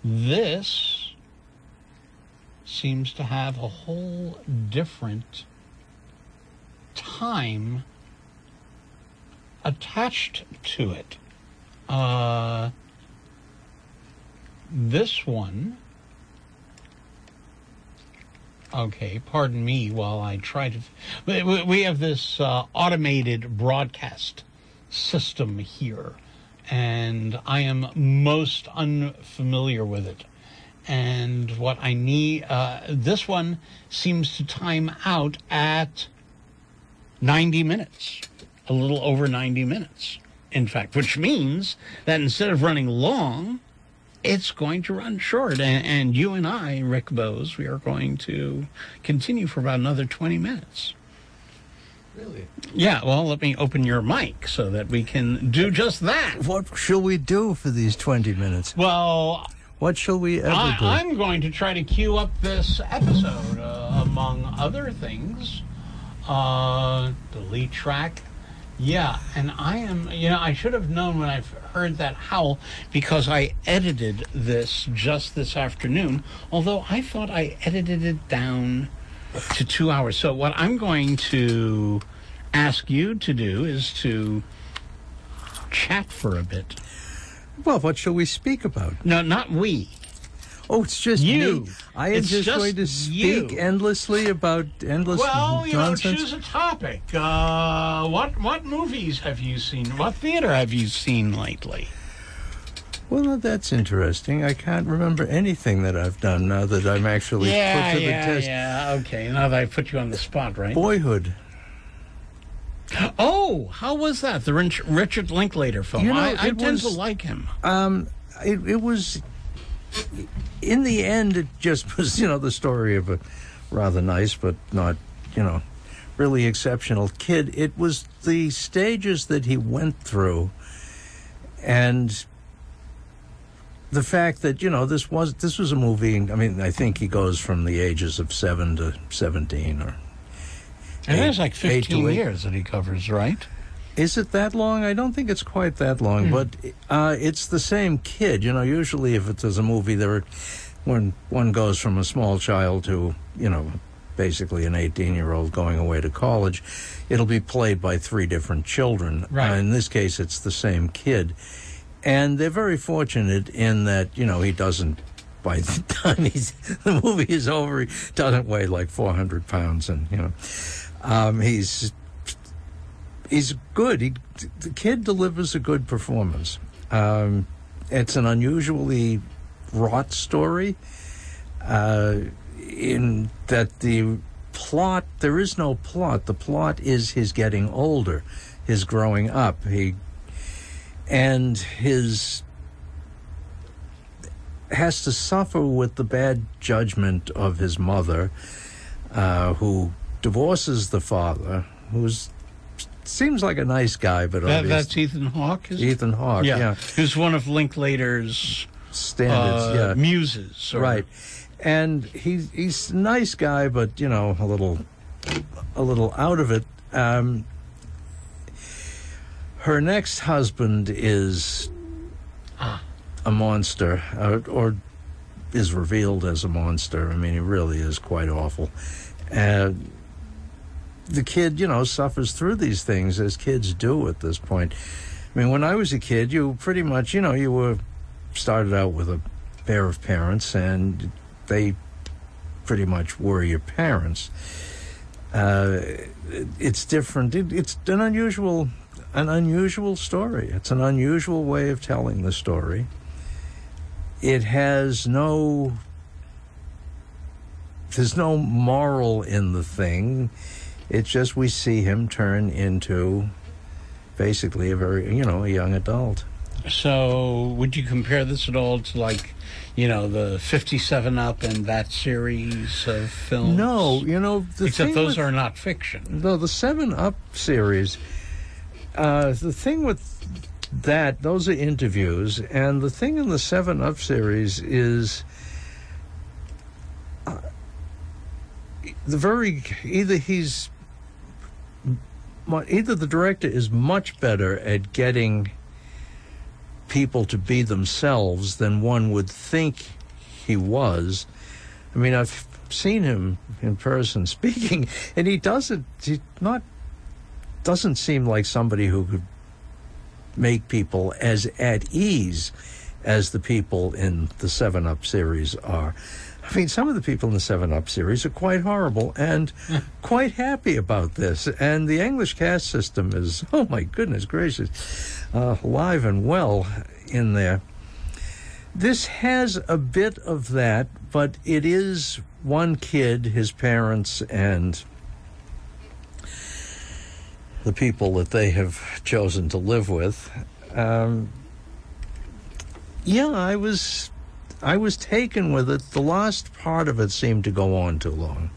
This seems to have a whole different time attached to it. This one, okay, pardon me while I try to, we have this automated broadcast system here, and I am most unfamiliar with it. And what I need, this one seems to time out at 90 minutes, a little over 90 minutes, in fact, which means that instead of running long, it's going to run short. And you and I, Rick Bowes, we are going to continue for about another 20 minutes. Really? Yeah, well, let me open your mic so that we can do just that. What shall we do for these 20 minutes? Well, what shall we ever do? I'm going to try to queue up this episode, among other things. Delete track. Yeah, and I am, I should have known when I heard that howl, because I edited this just this afternoon, although I thought I edited it down to 2 hours. So what I'm going to ask you to do is to chat for a bit. Well, what shall we speak about? No, not we. Oh, it's just you. Me. I am just going to speak endlessly about endless nonsense. Well, choose a topic. What movies have you seen? What theater have you seen lately? Well, that's interesting. I can't remember anything that I've done now that I'm actually put to the test. Yeah, okay. Now that I put you on the spot, right? Boyhood. Oh, how was that? The Richard Linklater film. I tend to like him. It was... In the end, it just was, the story of a rather nice but not, really exceptional kid. It was the stages that he went through, and the fact that, this was a movie. I mean, I think he goes from the ages of 7 to 17, or and there's like 15 years that he covers, right? Is it that long? I don't think it's quite that long, but it's the same kid. Usually if it's a movie, when one goes from a small child to, basically an 18-year-old going away to college, it'll be played by 3 different children. Right. In this case, it's the same kid. And they're very fortunate in that, he doesn't, by the time the movie is over, he doesn't weigh like 400 pounds. And, he's good. The kid delivers a good performance. It's an unusually wrought story in that the plot, there is no plot. The plot is his getting older, his growing up. His has to suffer with the bad judgment of his mother, who divorces the father, who's seems like a nice guy, but that's Ethan Hawke. Ethan Hawke, yeah, who's one of Linklater's standards, muses, right? And he's a nice guy, but a little out of it. Her next husband is a monster, or is revealed as a monster. I mean, he really is quite awful. The kid, suffers through these things as kids do at this point. I mean, when I was a kid, you pretty much, you were started out with a pair of parents, and they pretty much were your parents. It's different. It's an unusual story. It's an unusual way of telling the story. It has there's no moral in the thing. It's just we see him turn into basically a very, a young adult. So would you compare this at all to the 57 Up and that series of films? No, except those are not fiction. No, the 7 Up series, the thing with that, those are interviews, and the thing in the 7 Up series is either the director is much better at getting people to be themselves than one would think he was. I mean, I've seen him in person speaking, and he doesn't seem like somebody who could make people as at ease as the people in the 7-Up series are. I mean, some of the people in the 7-Up series are quite horrible and quite happy about this. And the English caste system is, oh my goodness gracious, alive and well in there. This has a bit of that, but it is one kid, his parents, and the people that they have chosen to live with. I was taken with it. The last part of it seemed to go on too long.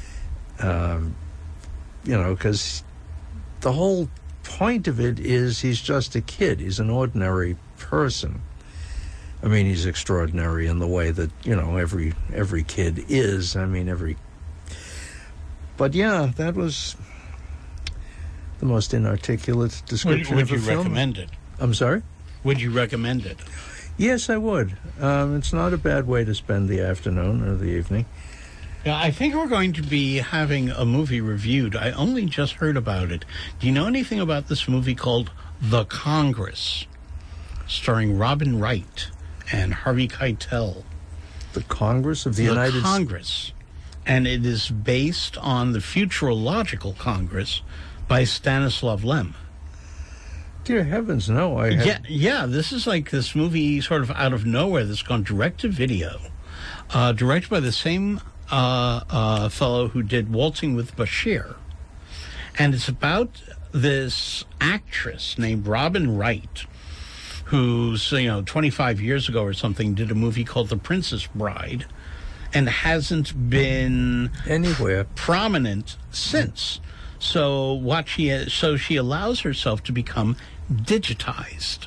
Because the whole point of it is he's just a kid. He's an ordinary person. I mean, he's extraordinary in the way that, every kid is. I mean, But yeah, that was the most inarticulate description of a film. Would you recommend it? I'm sorry? Would you recommend it? Yes, I would. It's not a bad way to spend the afternoon or the evening. Yeah, I think we're going to be having a movie reviewed. I only just heard about it. Do you know anything about this movie called The Congress, starring Robin Wright and Harvey Keitel? The Congress of the United States? The Congress. And it is based on the Futurological Congress by Stanislav Lem. Dear heavens, no. Yeah, this is like this movie sort of out of nowhere that's gone direct to video. Directed by the same fellow who did Waltzing with Bashir. And it's about this actress named Robin Wright, who's, 25 years ago or something, did a movie called The Princess Bride and hasn't been anywhere prominent since. So she allows herself to become digitized.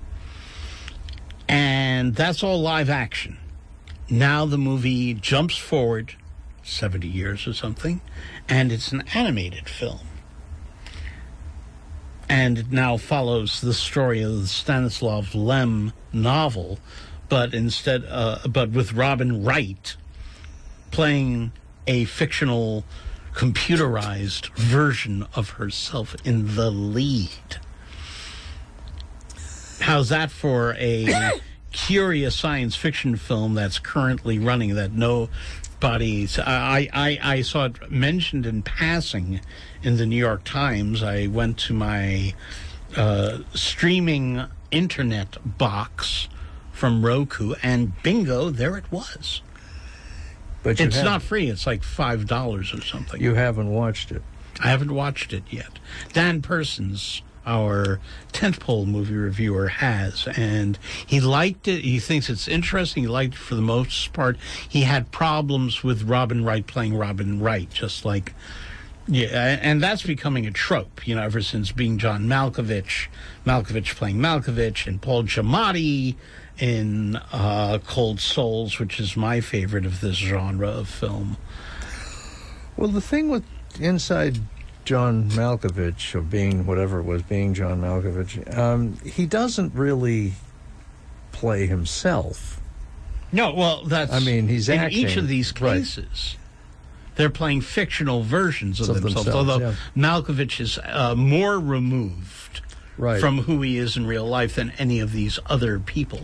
And that's all live action. Now the movie jumps forward 70 years or something, and it's an animated film. And it now follows the story of the Stanislav Lem novel, but with Robin Wright playing a fictional computerized version of herself in the lead. How's that for a curious science fiction film that's currently running that nobody's... I saw it mentioned in passing in the New York Times. I went to my streaming internet box from Roku, and bingo, there it was. But it's not free. It's like $5 or something. You haven't watched it. I haven't watched it yet. Dan Persons, our tentpole movie reviewer, has, and he liked it. He thinks it's interesting. He liked it for the most part. He had problems with Robin Wright playing Robin Wright, just like, yeah, and that's becoming a trope, ever since being John Malkovich playing Malkovich, and Paul Giamatti in Cold Souls, which is my favorite of this genre of film. Well, the thing with inside John Malkovich, or being whatever it was, being John Malkovich, he doesn't really play himself. No, well, that's... I mean, he's acting. In each of these cases, right, they're playing fictional versions of themselves, although yeah, Malkovich is more removed right from who he is in real life than any of these other people.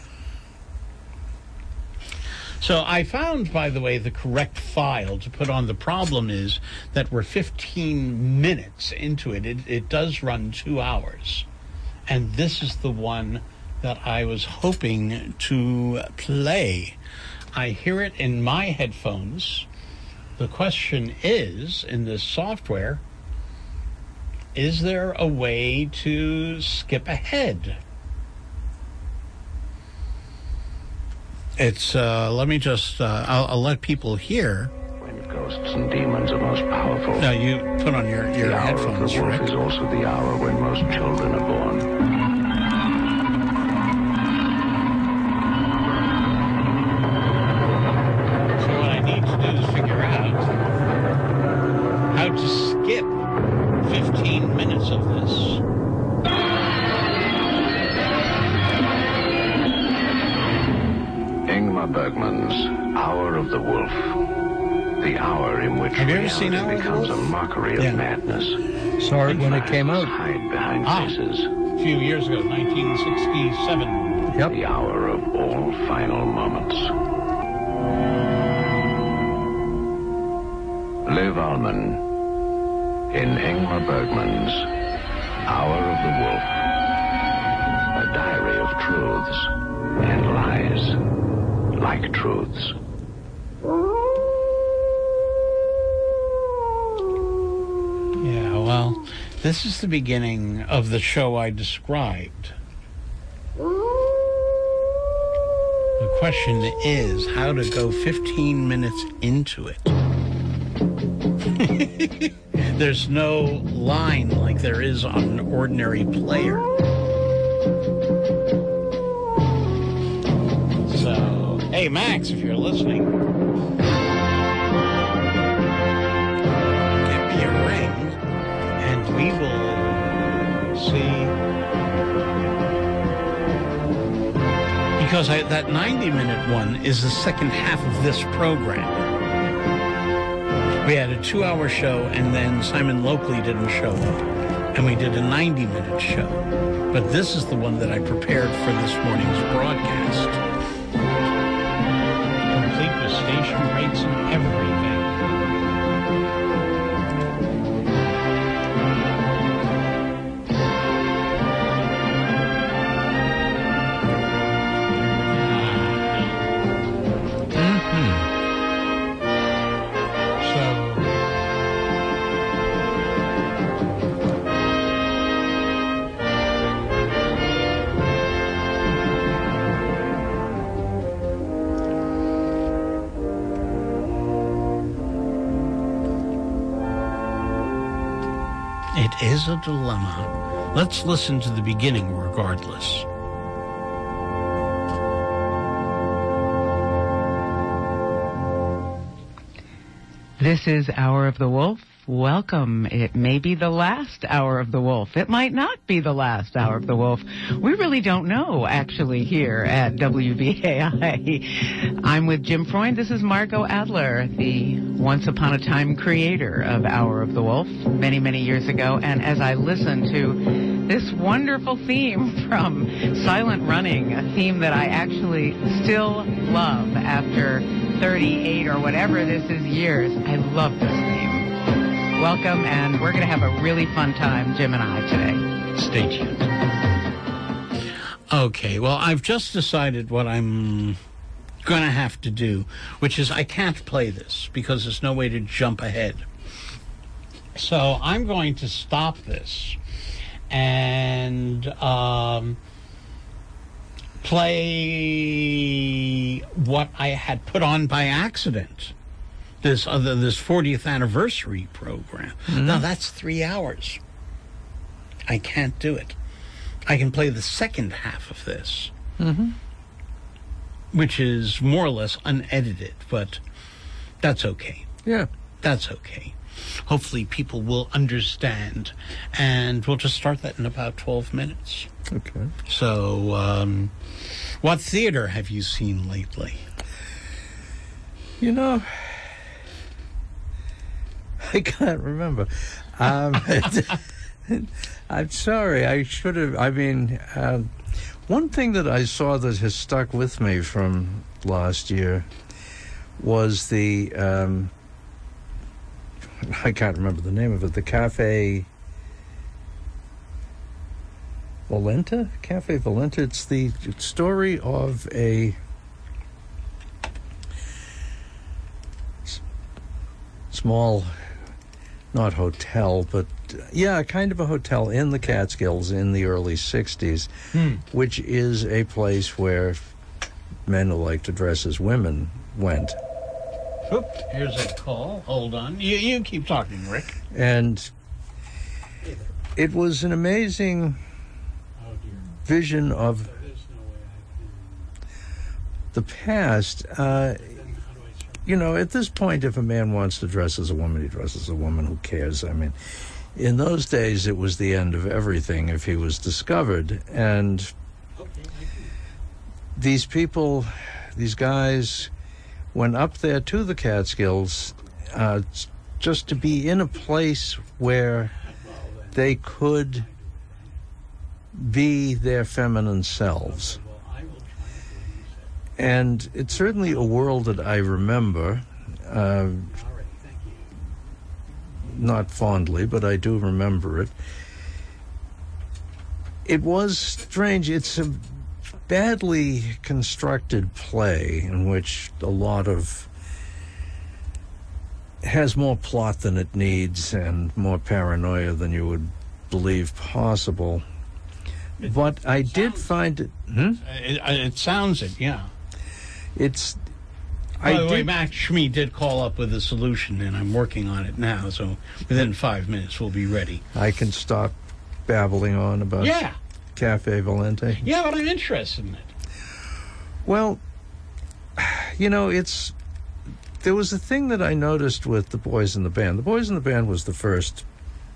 So I found, by the way, the correct file to put on. The problem is that we're 15 minutes into it. It does run 2 hours. And this is the one that I was hoping to play. I hear it in my headphones. The question is, in this software, is there a way to skip ahead? It's, let me just, I'll let people hear. When ghosts and demons are most powerful. Now, you put on your headphones, right? right? Is also the hour when most children are born. So what I need to do is figure out how to skip 15 minutes of this. Ingmar Bergman's Hour of the Wolf. The hour in which Have you ever seen Hour reality of the becomes a Wolf? mockery Yeah. of madness. Saw it when it Facts came out. hide behind Ah. faces. A few years ago, 1967. Yep. The hour of all final moments. Liv Ullmann in Ingmar Bergman's Hour of the Wolf. A diary of truths and lies like truths. Yeah, well, this is the beginning of the show I described. The question is how to go 15 minutes into it. There's no line like there is on an ordinary player. So, hey, Max, if you're listening, give me a ring, and we will see. Because that 90-minute one is the second half of this program. We had a 2-hour show, and then Simon Lokley didn't show up, and we did a 90-minute show. But this is the one that I prepared for this morning's broadcast. Complete with station breaks and everything. It is a dilemma. Let's listen to the beginning regardless. This is Hour of the Wolf. Welcome. It may be the last Hour of the Wolf. It might not be the last Hour of the Wolf. We really don't know, actually, here at WBAI. I'm with Jim Freund. This is Margot Adler, the once upon a time creator of Hour of the Wolf many, many years ago. And as I listen to this wonderful theme from Silent Running, a theme that I actually still love after 38 or whatever this is years, I love this theme. Welcome, and we're going to have a really fun time, Jim and I, today. Stay tuned. Okay, well, I've just decided what I'm going to have to do, which is I can't play this because there's no way to jump ahead. So I'm going to stop this and play what I had put on by accident. This 40th anniversary program. Mm-hmm. Now that's 3 hours. I can't do it. I can play the second half of this, which is more or less unedited, but that's okay. Yeah. That's okay. Hopefully people will understand, and we'll just start that in about 12 minutes. Okay. So, what theater have you seen lately? You know, I can't remember. I'm sorry. I should have. I mean, one thing that I saw that has stuck with me from last year was the, I can't remember the name of it, the Cafe Valenta? Cafe Valenta. It's the story of a small, not hotel, but yeah, kind of a hotel in the Catskills in the early 60s, which is a place where men who like to dress as women went. Oop, here's a call. Hold on. You keep talking, Rick. And it was an amazing vision of the past. You know, at this point, if a man wants to dress as a woman, he dresses as a woman. Who cares? I mean, in those days, it was the end of everything if he was discovered. And these people, these guys went up there to the Catskills just to be in a place where they could be their feminine selves. And it's certainly a world that I remember, not fondly, but I do remember it. It was strange. It's a badly constructed play in which a lot of has more plot than it needs and more paranoia than you would believe possible. But I did find it. It sounds it, yeah. It's. By the way, Max Schmid did call up with a solution, and I'm working on it now. So within 5 minutes, we'll be ready. I can stop babbling on about Cafe Valente. Yeah, but I'm interested in it. Well, you know, there was a thing that I noticed with The Boys in the Band. The Boys in the Band was the first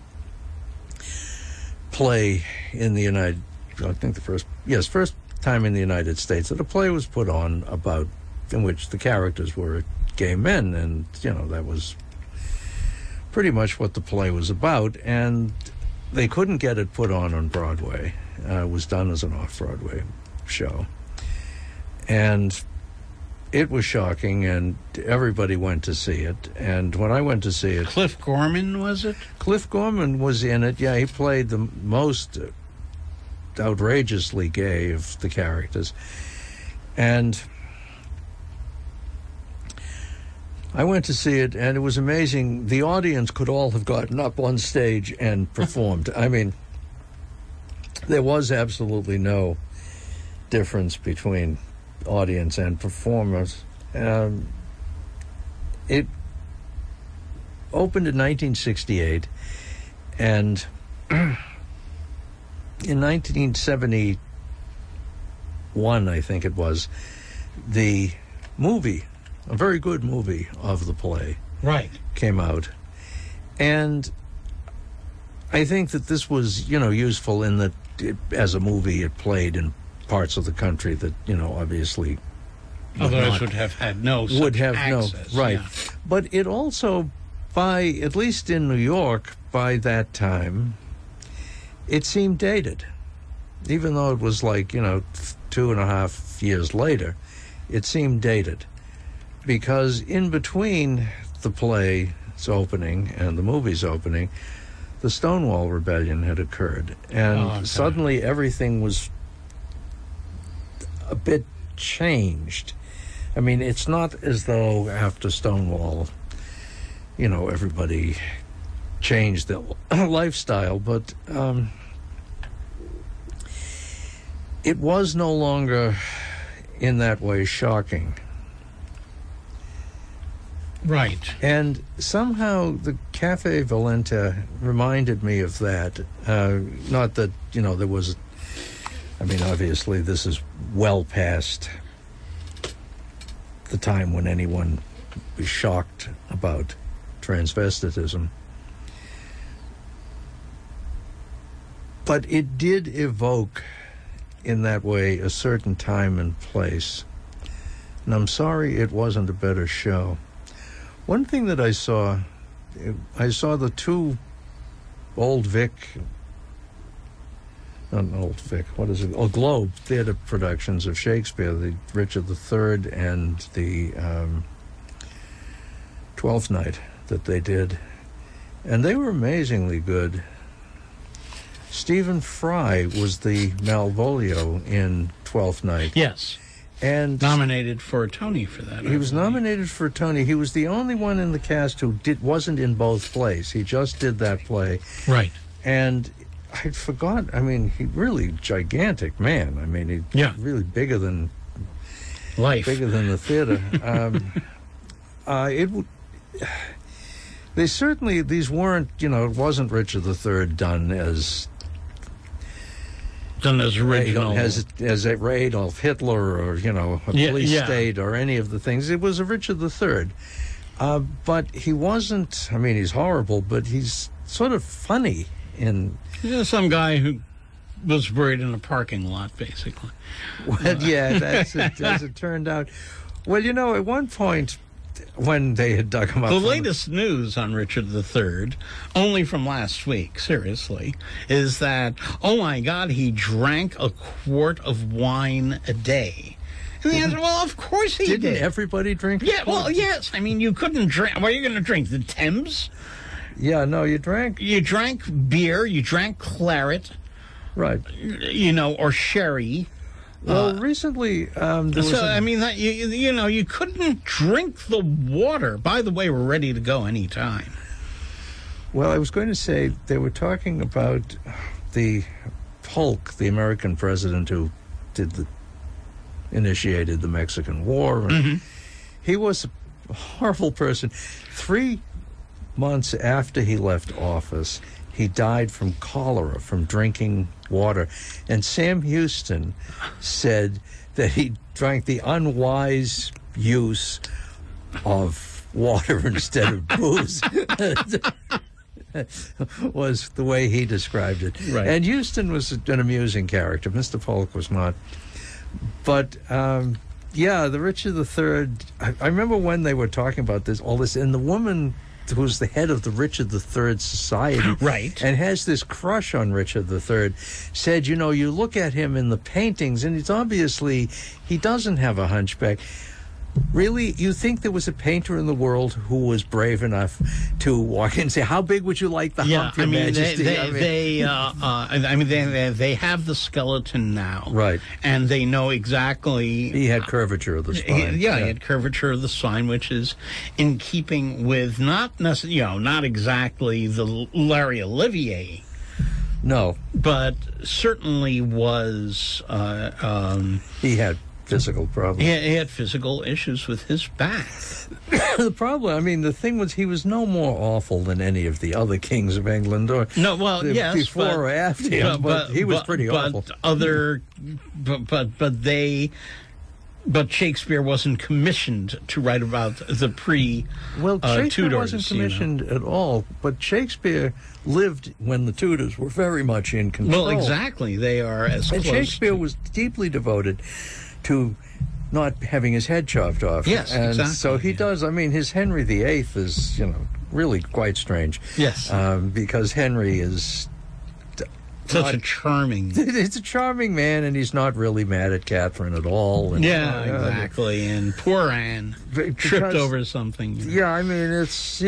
play in the first time in the United States that a play was put on in which the characters were gay men, and, you know, that was pretty much what the play was about, and they couldn't get it put on Broadway. It was done as an off-Broadway show. And it was shocking, and everybody went to see it. And when I went to see it... Cliff Gorman, was it? Cliff Gorman was in it. Yeah, he played the most outrageously gay of the characters. And I went to see it, and it was amazing. The audience could all have gotten up on stage and performed. I mean, there was absolutely no difference between audience and performers. It opened in 1968, and in 1971, I think it was, the movie, a very good movie of the play, came out. And I think that this was, you know, useful in that as a movie it played in parts of the country that, you know, obviously otherwise would have had no such access. Right. Yeah. But it also, at least in New York, by that time, it seemed dated. Even though it was 2.5 years later, it seemed dated. Because in between the play's opening and the movie's opening, the Stonewall Rebellion had occurred. And suddenly everything was a bit changed. I mean, it's not as though after Stonewall, you know, everybody changed their lifestyle, but it was no longer in that way shocking. Right. And somehow the Cafe Valente reminded me of that. Not that, you know, there was... I mean, obviously, this is well past the time when anyone was shocked about transvestitism. But it did evoke, in that way, a certain time and place. And I'm sorry it wasn't a better show. One thing that I saw the two Globe Theatre productions of Shakespeare, the Richard III and the Twelfth Night that they did. And they were amazingly good. Stephen Fry was the Malvolio in Twelfth Night. Yes. And nominated for a Tony for that. He was nominated for a Tony. He was the only one in the cast who wasn't in both plays. He just did that play. Right. And I forgot. I mean, he really gigantic man. I mean, he really bigger than life, bigger than the theater. These weren't. You know, it wasn't Richard III done as original, as Adolf Hitler, or, you know, a police state, or any of the things. It was a Richard III. But he wasn't. I mean, he's horrible, but he's sort of funny. Some guy who was buried in a parking lot, basically. Well, yeah, that's it, as it turned out. Well, you know, at one point, when they had dug him up... The latest news on Richard III, only from last week, seriously, is that, oh my God, he drank a quart of wine a day. And the answer, well, of course he did. Didn't everybody drink? Yeah, well, yes. I mean, you couldn't drink... What are you going to drink? The Thames? Yeah, no, you drank... You drank beer, you drank claret... Right. You know, or sherry. Well, recently, there was I mean, that, you know, you couldn't drink the water. By the way, we're ready to go anytime. Well, I was going to say, they were talking about the Polk, the American president who initiated the Mexican War. And he was a horrible person. 3 months after he left office, he died from cholera, from drinking water. And Sam Houston said that he drank the unwise use of water instead of booze. Was the way he described it. Right. And Houston was an amusing character. Mr. Polk was not. But, yeah, the Richard III, I remember when they were talking about all this, and the woman who's the head of the Richard III Society, right, and has this crush on Richard III, said, you know, you look at him in the paintings, and it's obviously, he doesn't have a hunchback. Really, you think there was a painter in the world who was brave enough to walk in and say, "How big would you like the hump, Your Majesty?" They have the skeleton now, right? And they know exactly. He had curvature of the spine. He had curvature of the spine, which is in keeping with not exactly the Larry Olivier. No, but certainly was. He had physical problems. He had physical issues with his back. The problem, I mean, the thing was, he was no more awful than any of the other kings of England, or before or after him. But he was pretty awful. But Shakespeare wasn't commissioned to write about the Shakespeare Tudors, wasn't commissioned at all. But Shakespeare lived when the Tudors were very much in control. Well, exactly. They are as and close. Shakespeare was deeply devoted to not having his head chopped off. Yes, and exactly. So he does. I mean, his Henry VIII is, really quite strange. Yes. Because Henry is such a charming... It's a charming man, and he's not really mad at Catherine at all. And, exactly. And poor Anne tripped over something. Yeah, I mean, it's,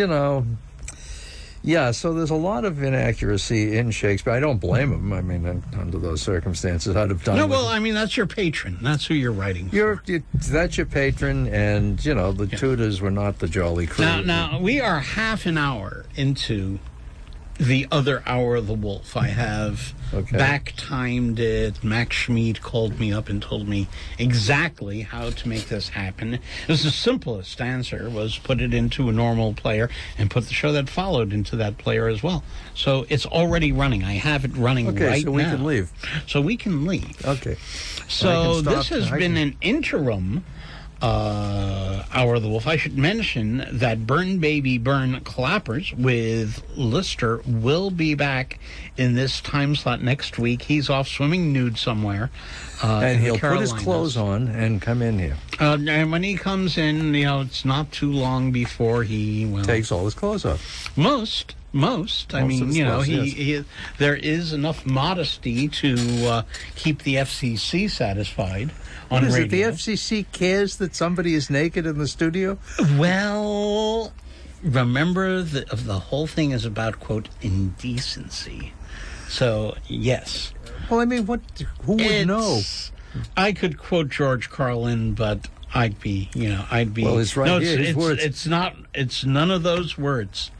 Yeah, so there's a lot of inaccuracy in Shakespeare. I don't blame him. I mean, under those circumstances, I'd have done. No, well, I mean, that's your patron. That's who you're writing for. That's your patron, and the Tudors were not the jolly crew. Now we are half an hour into the other Hour of the Wolf. I have back-timed it. Max Schmidt called me up and told me exactly how to make this happen. It was the simplest answer, was put it into a normal player and put the show that followed into that player as well. So it's already running. I have it running right now. Okay, so we can leave. So we can leave. Okay. So this has been an interim Hour of the Wolf. I should mention that Burn Baby Burn Clappers with Lister will be back in this time slot next week. He's off swimming nude somewhere. And he'll put his clothes on and come in here. And when he comes in, it's not too long before he takes all his clothes off. Most. I mean, he there is enough modesty to keep the FCC satisfied. What is it? The FCC cares that somebody is naked in the studio? Well, remember the whole thing is about, quote, indecency. So, yes. Well, I mean, who would know? I could quote George Carlin, but I'd be. Well, it's right here. His words. It's none of those words.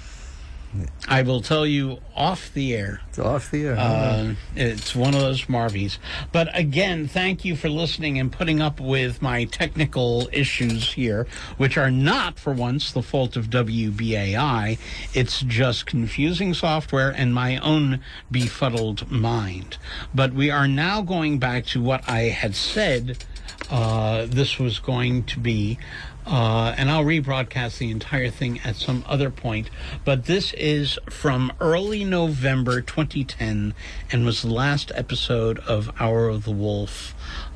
I will tell you off the air. It's off the air. It's one of those Marvies. But again, thank you for listening and putting up with my technical issues here, which are not, for once, the fault of WBAI. It's just confusing software and my own befuddled mind. But we are now going back to what I had said this was going to be, and I'll rebroadcast the entire thing at some other point, but this is from early November 2010 and was the last episode of Hour of the Wolf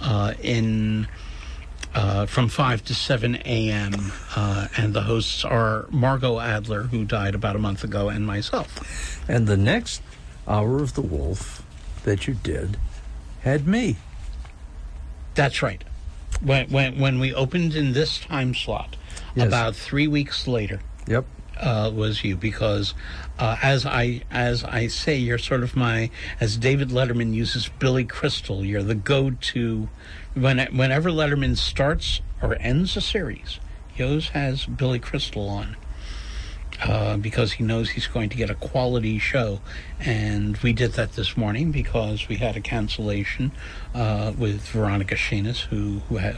from 5 to 7 a.m., and the hosts are Margot Adler, who died about a month ago, and myself. And the next Hour of the Wolf that you did had me. That's right. When we opened in this time slot, yes. About 3 weeks later, Yep. Was you, because as I say, you're sort of as David Letterman uses Billy Crystal, you're the go-to. Whenever Letterman starts or ends a series, he always has Billy Crystal on. Because he knows he's going to get a quality show. And we did that this morning because we had a cancellation with Veronica Shanis, who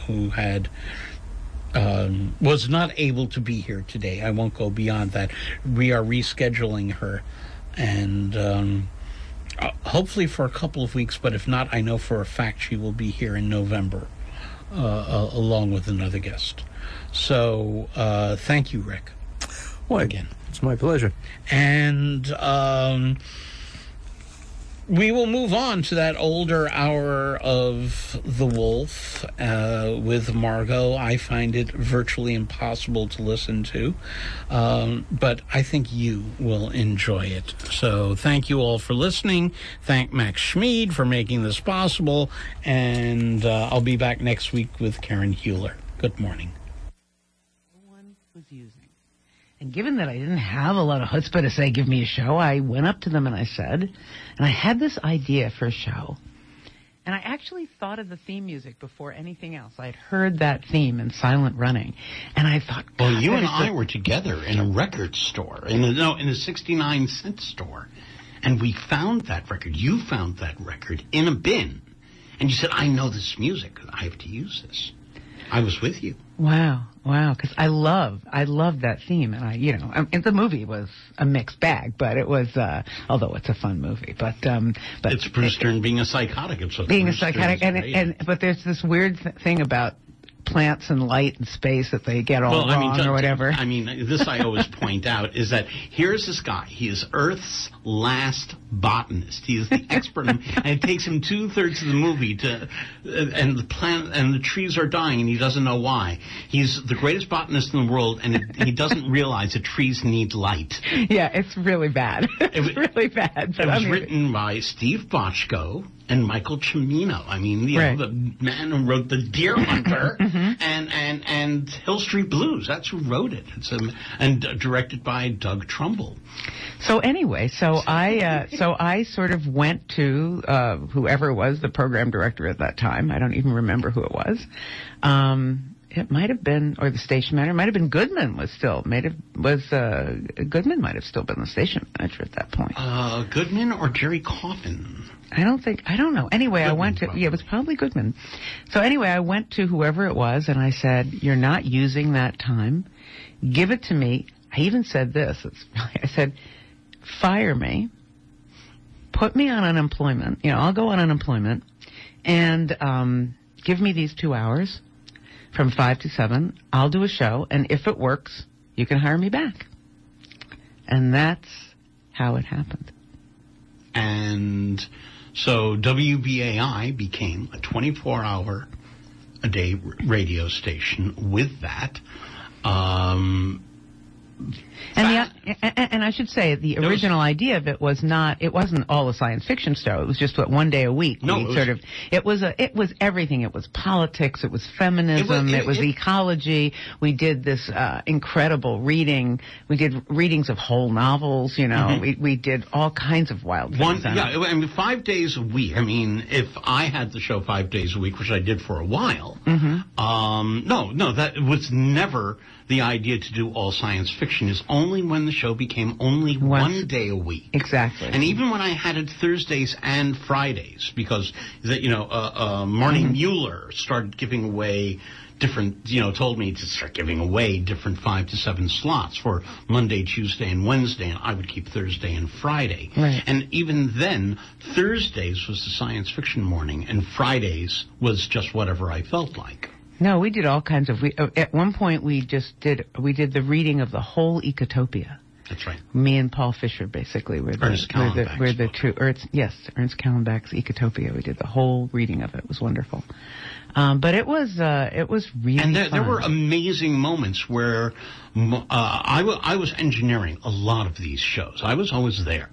was not able to be here today. I won't go beyond that. We are rescheduling her, and hopefully for a couple of weeks, but if not, I know for a fact she will be here in November, along with another guest. So thank you, Rick. Well, again, it's my pleasure. And we will move on to that older Hour of the Wolf with Margot. I find it virtually impossible to listen to, but I think you will enjoy it. So thank you all for listening. Thank Max Schmid for making this possible, and I'll be back next week with Karen Hewler. Good morning. No one was using. And given that I didn't have a lot of chutzpah to say, give me a show, I went up to them and I said, and I had this idea for a show. And I actually thought of the theme music before anything else. I'd heard that theme in Silent Running. And I thought, well, you and I were together in a record store, in a 69-cent store. And we found that record. You found that record in a bin. And you said, I know this music. I have to use this. I was with you. Wow, because I love that theme, and the movie was a mixed bag, but it was, although it's a fun movie, but it's Bruce Stern being a psychotic. Being a psychotic, but there's this weird thing about plants and light and space that they get all wrong or whatever. This I always point out is that here's this guy. He is Earth's last botanist. He is the expert, and it takes him 2/3 of the movie and the plant and the trees are dying, and he doesn't know why. He's the greatest botanist in the world, and he doesn't realize that trees need light. Yeah, it's really bad. It's really bad. It was written by Steve Bochco and Michael Cimino. The man who wrote The Deer Hunter and Hill Street Blues. That's who wrote it. And directed by Doug Trumbull. So anyway, I sort of went to whoever was the program director at that time. I don't even remember who it was. It might have been, or the station manager. It might have been Goodman Goodman might have still been the station manager at that point. Goodman or Jerry Coffin? I don't know. Anyway, Goodman, I went to, it was probably Goodman. So anyway, I went to whoever it was and I said, you're not using that time. Give it to me. I even said this. I said, fire me. Put me on unemployment. I'll go on unemployment and, give me these 2 hours from 5 to 7. I'll do a show. And if it works, you can hire me back. And that's how it happened. And so WBAI became a 24-hour-a-day radio station with that. And I should say the original idea of it wasn't all a science fiction show. It was just one day a week. It was everything. It was politics. It was feminism. It was ecology. We did this incredible reading. We did readings of whole novels. We did all kinds of wild things. 5 days a week. If I had the show 5 days a week, which I did for a while, that was never the idea to do all science fiction. Is only when the show became only one day a week. Exactly. And even when I had it Thursdays and Fridays, because Marnie Mueller started giving away different, told me to start giving away different 5 to 7 slots for Monday, Tuesday, and Wednesday, and I would keep Thursday and Friday. Right. And even then, Thursdays was the science fiction morning, and Fridays was just whatever I felt like. No, we did all kinds of. At one point, we did the reading of the whole Ecotopia. That's right. Me and Paul Fisher basically were Ernest Callenbach's true. Ernst Callenbach's Ecotopia. We did the whole reading of it. It was wonderful. But it was really and fun. there were amazing moments where I was engineering a lot of these shows. I was always there,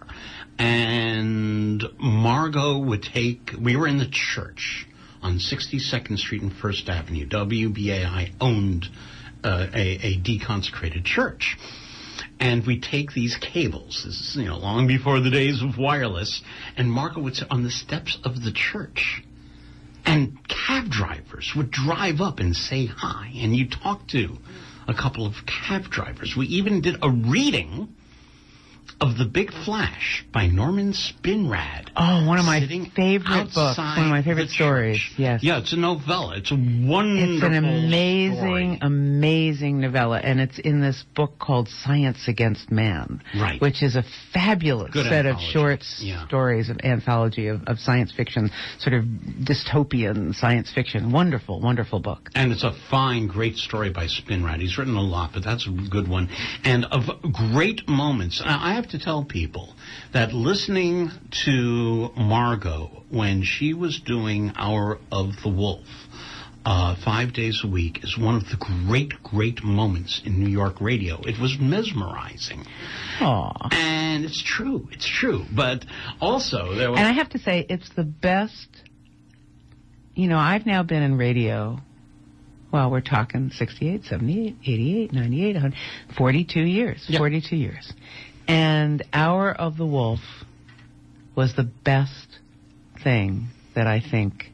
and Margot would we were in the church on 62nd Street and First Avenue. WBAI owned a deconsecrated church. And we take these cables, this is, long before the days of wireless, and Marco would sit on the steps of the church. And cab drivers would drive up and say hi, and you talk to a couple of cab drivers. We even did a reading of The Big Flash by Norman Spinrad. Oh, one of my sitting favorite books. One of my favorite the stories. church. Yes. Yeah, it's a novella. It's a wonderful It's an amazing, story. amazing novella, and it's in this book called Science Against Man, Right. which is a fabulous Good set anthology. of short Yeah. stories, of anthology of science fiction, sort of dystopian science fiction. Wonderful, wonderful book. And it's a fine, great story by Spinrad. He's written a lot, but that's a good one. And of great moments, I have to tell people that listening to Margot when she was doing Hour of the Wolf 5 days a week is one of the great, great moments in New York radio. It was mesmerizing. Aw. And it's true. It's true. But also, there was... And I have to say, it's the best. I've now been in radio, well, we're talking 68, 78, 88, 98, 100, 42 years. Yep. 42 years. And Hour of the Wolf was the best thing that I think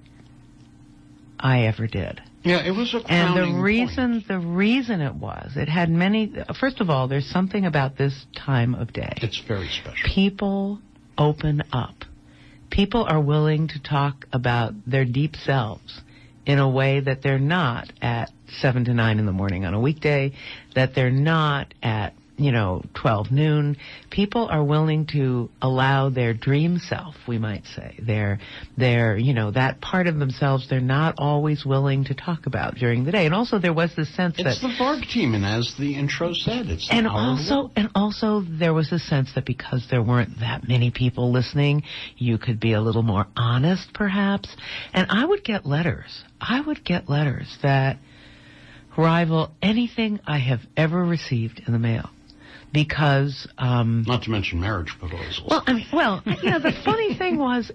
I ever did. Yeah, it was a And crowning the reason it was, it had many, first of all, there's something about this time of day. It's very special. People open up. People are willing to talk about their deep selves in a way that they're not at 7 to 9 in the morning on a weekday, that they're not at 12 noon. People are willing to allow their dream self, we might say, their that part of themselves they're not always willing to talk about during the day. And also there was this sense It's the Varg team, and as the intro said, it's the Hour of the Wolf. and also there was a sense that because there weren't that many people listening, you could be a little more honest, perhaps. And I would get letters that rival anything I have ever received in the mail. Because not to mention marriage proposals. The funny thing was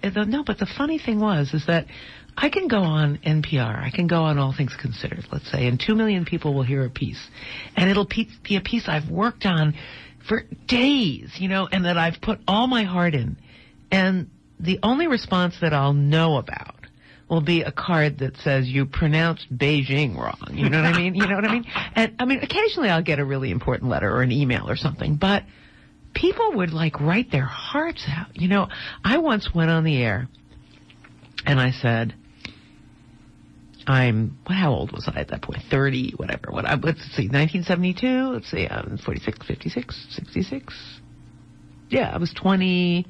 is that I can go on NPR, I can go on All Things Considered, let's say, and 2 million people will hear a piece, and it'll be a piece I've worked on for days, and that I've put all my heart in, and the only response that I'll know about will be a card that says you pronounced Beijing wrong. You know what I mean? And occasionally I'll get a really important letter or an email or something, but people would write their hearts out. I once went on the air and I said, how old was I at that point? 30, whatever. Let's see, 1972. Let's see, 46, 56, 66. Yeah, I was 20.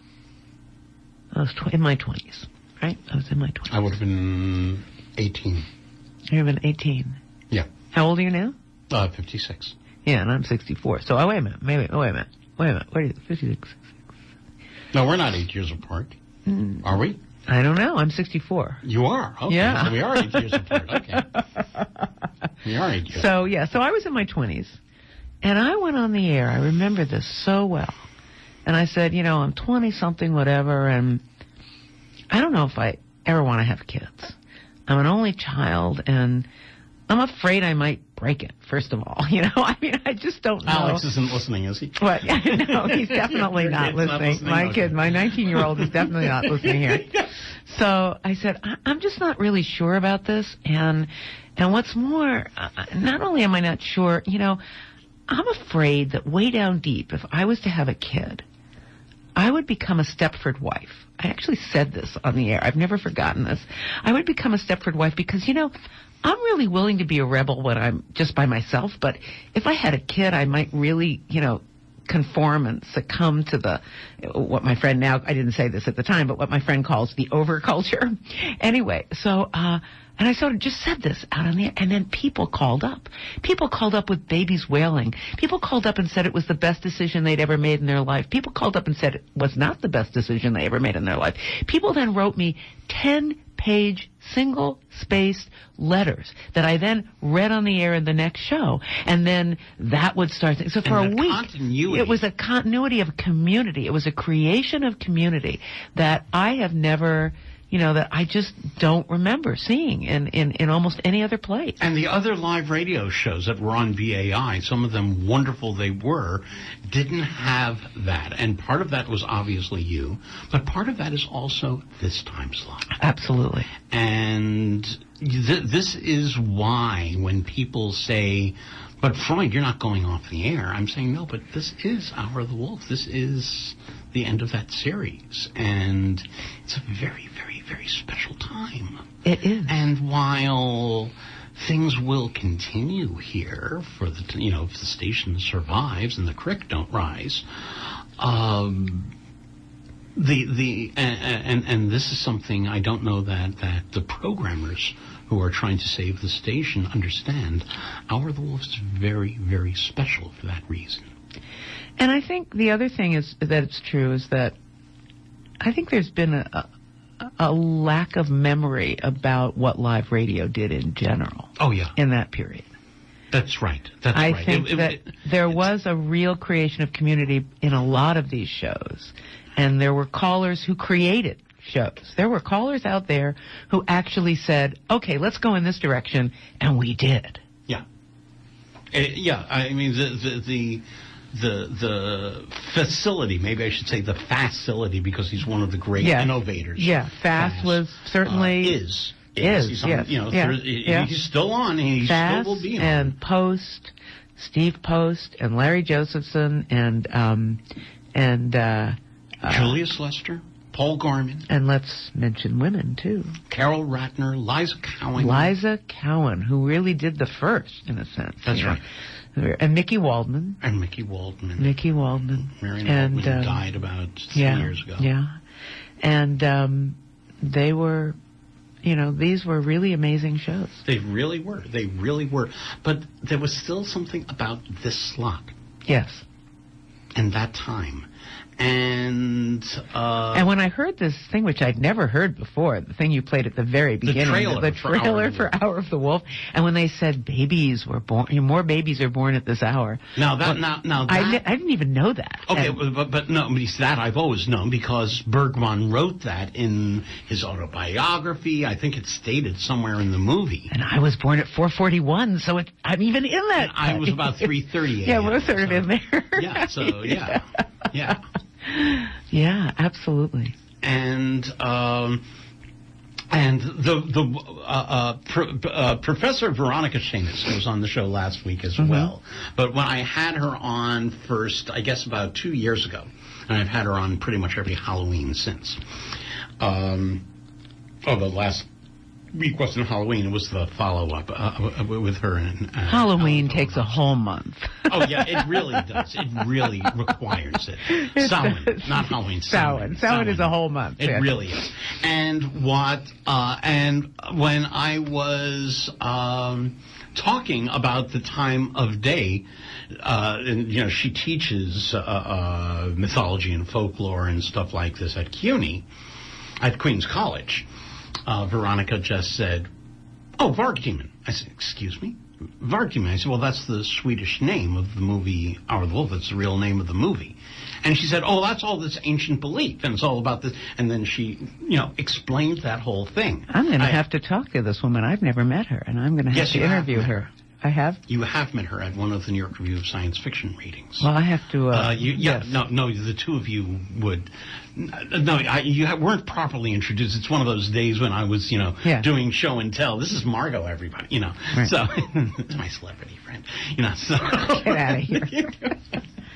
I was in my 20s. Right? I was in my 20s. I would have been 18. You would have been 18. Yeah. How old are you now? 56. Yeah, and I'm 64. So, wait a minute. Wait a minute. What are you, 56? No, we're not 8 years apart. Are we? I don't know. I'm 64. You are? Okay. Yeah. So we are 8 years apart. Okay. We are 8 years So, yeah. So I was in my 20s. And I went on the air. I remember this so well. And I said, I'm 20-something, whatever, and I don't know if I ever want to have kids. I'm an only child, and I'm afraid I might break it, first of all. I just don't know. Alex isn't listening, is he? What? No, he's definitely not listening. My kid, my 19-year-old is definitely not listening here. So I said, I'm just not really sure about this, and what's more, not only am I not sure, I'm afraid that way down deep, if I was to have a kid, I would become a Stepford wife. I actually said this on the air. I've never forgotten this. I would become a Stepford wife because, I'm really willing to be a rebel when I'm just by myself, but if I had a kid, I might really, conform and succumb to what my friend now, I didn't say this at the time, but what my friend calls the overculture. Anyway, so, and I sort of just said this out on the air, and then people called up. People called up with babies wailing. People called up and said it was the best decision they'd ever made in their life. People called up and said it was not the best decision they ever made in their life. People then wrote me 10-page, single-spaced letters that I then read on the air in the next show, and then that would start. So for a week, it was a continuity of community. It was a creation of community that I have never, that I just don't remember seeing in almost any other place. And the other live radio shows that were on BAI, some of them wonderful they were, didn't have that. And part of that was obviously you, but part of that is also this time slot. Absolutely. And this is why when people say, but Freud, you're not going off the air, I'm saying, no, but this is Hour of the Wolf. This is the end of that series. And it's a very, very, very special time. It is. And while things will continue here for the, if the station survives and the creek don't rise, and this is something I don't know that the programmers who are trying to save the station understand. Hour of the Wolf is very, very special for that reason. And I think the other thing is that it's true is that I think there's been a lack of memory about what live radio did in general. Oh, yeah. In that period. That's right. That's right. I think that there was a real creation of community in a lot of these shows. And there were callers who created shows. There were callers out there who actually said, okay, let's go in this direction, and we did. Yeah. Yeah, I mean, the facility, maybe I should say the facility, because he's one of the great innovators. Yeah, Fast was certainly... Is. He's on, he's still on, and he still will be on. And Post, Steve Post, and Larry Josephson, and Julius Lester, Paul Gorman. And let's mention women, too. Carol Ratner, Liza Cowan. Liza Cowan, who really did the first, in a sense. That's right. And Mickey Waldman. Mickey Waldman. Waldman Marion Waldman died about 3 years ago. Yeah. And they were, these were really amazing shows. They really were. But there was still something about this slot. Yes. And that time. And when I heard this thing, which I'd never heard before, the thing you played at the very beginning, the trailer for Hour of the Wolf, and when they said babies were born, more babies are born at this hour. Now that I didn't even know that. Okay, but no, that I've always known because Bergman wrote that in his autobiography. I think it's stated somewhere in the movie. And I was born at 4:41, so I'm even in that. And I was about 3:30. Yeah, we're sort of in there. Yeah. So yeah. Yeah, absolutely. And Professor Veronica Shamus was on the show last week as well. But when I had her on first, I guess about 2 years ago, and I've had her on pretty much every Halloween since. The last week wasn't Halloween, it was the follow-up with her. And Halloween takes a whole month. Oh, yeah, it really does. It really requires it. Samhain, not Halloween. Samhain is a whole month. It really is. And when I was talking about the time of day, and she teaches mythology and folklore and stuff like this at CUNY, at Queens College. Veronica just said, "Oh, Vargdemon." I said, "Excuse me? Vargdemon?" I said, "Well, that's the Swedish name of the movie Hour of the Wolf. That's the real name of the movie." And she said, "Oh, that's all this ancient belief, and it's all about this." And then she, explained that whole thing. I'm going to have to talk to this woman. I've never met her, and I'm going to have to interview her. I have? You have met her at one of the New York Review of Science Fiction readings. Well, I have to... yes. No, the two of you would... you weren't properly introduced. It's one of those days when I was, doing show and tell. This is Margot, everybody, Right. So, it's my celebrity friend, so... Get out of here.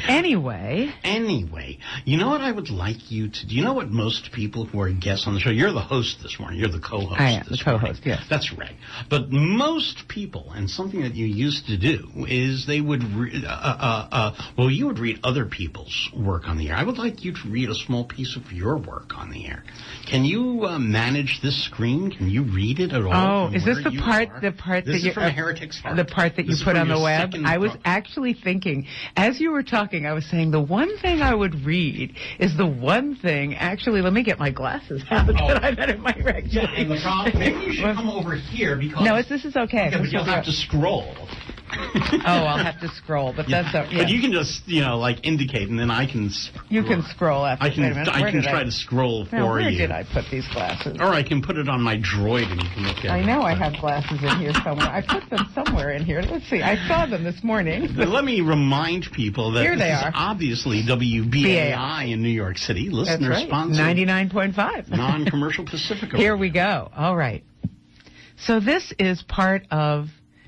Anyway, you know what I would like you to do? You know what most people who are guests on the show, you're the host this morning, you're the co-host I am the this co-host, morning. yes. That's right. But most people, and something that you used to do, is they would, you would read other people's work on the air. I would like you to read a small piece of your work on the air. Can you manage this screen? Can you read it at all? Oh, is this the part this that is you from Heretic's Heart. the part that you put on the web? I was actually thinking, as you were talking, I was saying the one thing I would read is the one thing. Actually, let me get my glasses out. That it might actually. Yeah, and the problem, maybe you should come over here because this is okay. Yeah, but you'll have to scroll. I'll have to scroll, but that's okay. But you can just, indicate, and then I can. You can scroll after. I can try to scroll for where you. Did I put these glasses? Or I can put it on my droid, and you can look at it. I know I have glasses in here somewhere. I put them somewhere in here. Let's see. I saw them this morning. Let me remind people that here they this are. Is obviously WBAI in New York City, listener sponsored. 99.5. Non-commercial Pacifica. Here we go. All right. So this is part of.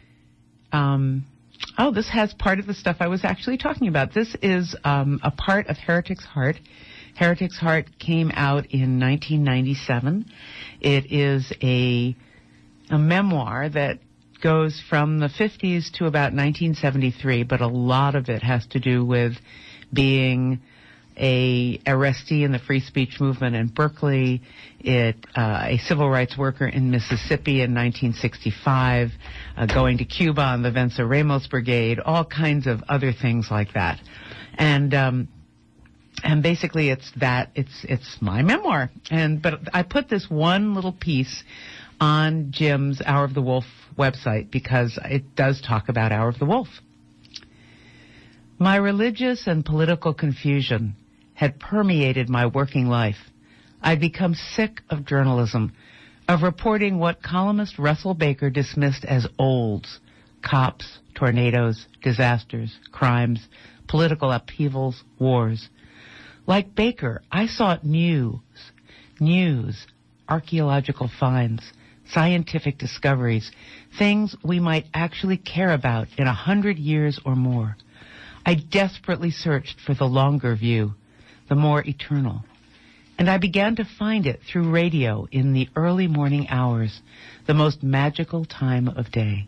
This has part of the stuff I was actually talking about. This is a part of Heretic's Heart. Heretic's Heart came out in 1997. It is a memoir that goes from the 50s to about 1973, but a lot of it has to do with being a arrestee in the free speech movement in Berkeley, a civil rights worker in Mississippi in 1965, going to Cuba on the Vencer Ramos Brigade, all kinds of other things like that. And basically it's my memoir. But I put this one little piece on Jim's Hour of the Wolf website because it does talk about Hour of the Wolf. My religious and political confusion had permeated my working life. I'd become sick of journalism, of reporting what columnist Russell Baker dismissed as olds, cops, tornadoes, disasters, crimes, political upheavals, wars. Like Baker, I sought news, archaeological finds, scientific discoveries, things we might actually care about in 100 years or more. I desperately searched for the longer view, the more eternal. And I began to find it through radio in the early morning hours, the most magical time of day.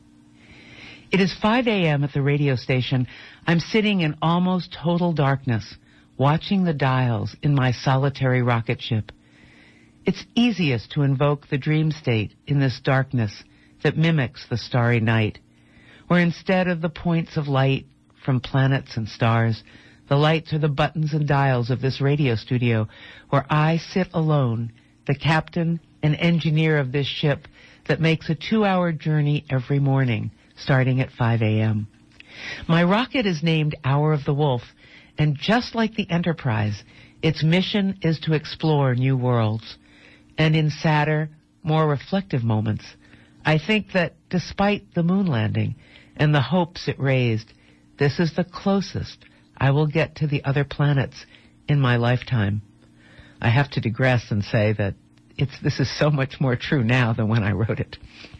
It is 5 a.m. at the radio station. I'm sitting in almost total darkness, watching the dials in my solitary rocket ship. It's easiest to invoke the dream state in this darkness that mimics the starry night, where instead of the points of light from planets and stars, the lights are the buttons and dials of this radio studio where I sit alone, the captain and engineer of this ship that makes a 2-hour journey every morning, starting at 5 a.m. My rocket is named Hour of the Wolf, and just like the Enterprise, its mission is to explore new worlds. And in sadder, more reflective moments, I think that despite the moon landing and the hopes it raised, this is the closest I will get to the other planets in my lifetime. I have to digress and say that this is so much more true now than when I wrote it.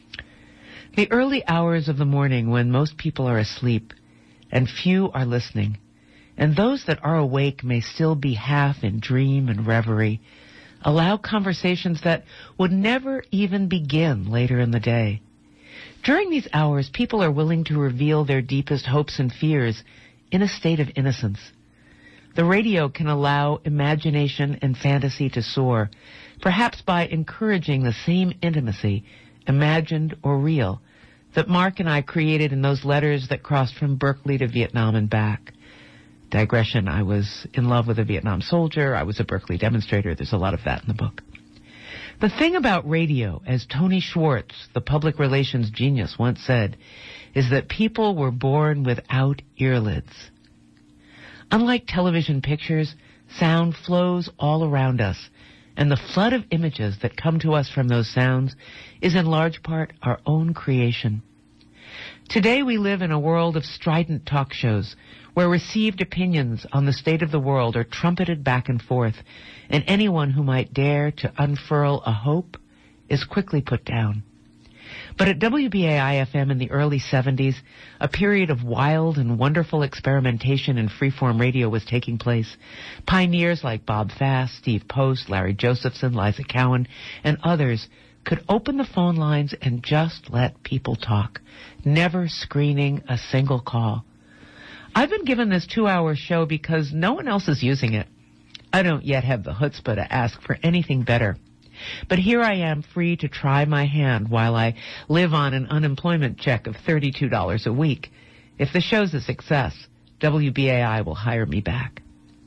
The early hours of the morning when most people are asleep and few are listening, and those that are awake may still be half in dream and reverie, allow conversations that would never even begin later in the day. During these hours, people are willing to reveal their deepest hopes and fears in a state of innocence. The radio can allow imagination and fantasy to soar, perhaps by encouraging the same intimacy, imagined or real, that Mark and I created in those letters that crossed from Berkeley to Vietnam and back. Digression, I was in love with a Vietnam soldier. I was a Berkeley demonstrator. There's a lot of that in the book. The thing about radio, as Tony Schwartz, the public relations genius, once said, is that people were born without earlids. Unlike television pictures, sound flows all around us, and the flood of images that come to us from those sounds is in large part our own creation. Today we live in a world of strident talk shows where received opinions on the state of the world are trumpeted back and forth, and anyone who might dare to unfurl a hope is quickly put down. But at WBAI-FM in the early 70s, a period of wild and wonderful experimentation in freeform radio was taking place. Pioneers like Bob Fast, Steve Post, Larry Josephson, Liza Cowan, and others could open the phone lines and just let people talk, never screening a single call. I've been given this 2-hour show because no one else is using it. I don't yet have the chutzpah to ask for anything better. But here I am, free to try my hand while I live on an unemployment check of $32 a week. If the show's a success, WBAI will hire me back.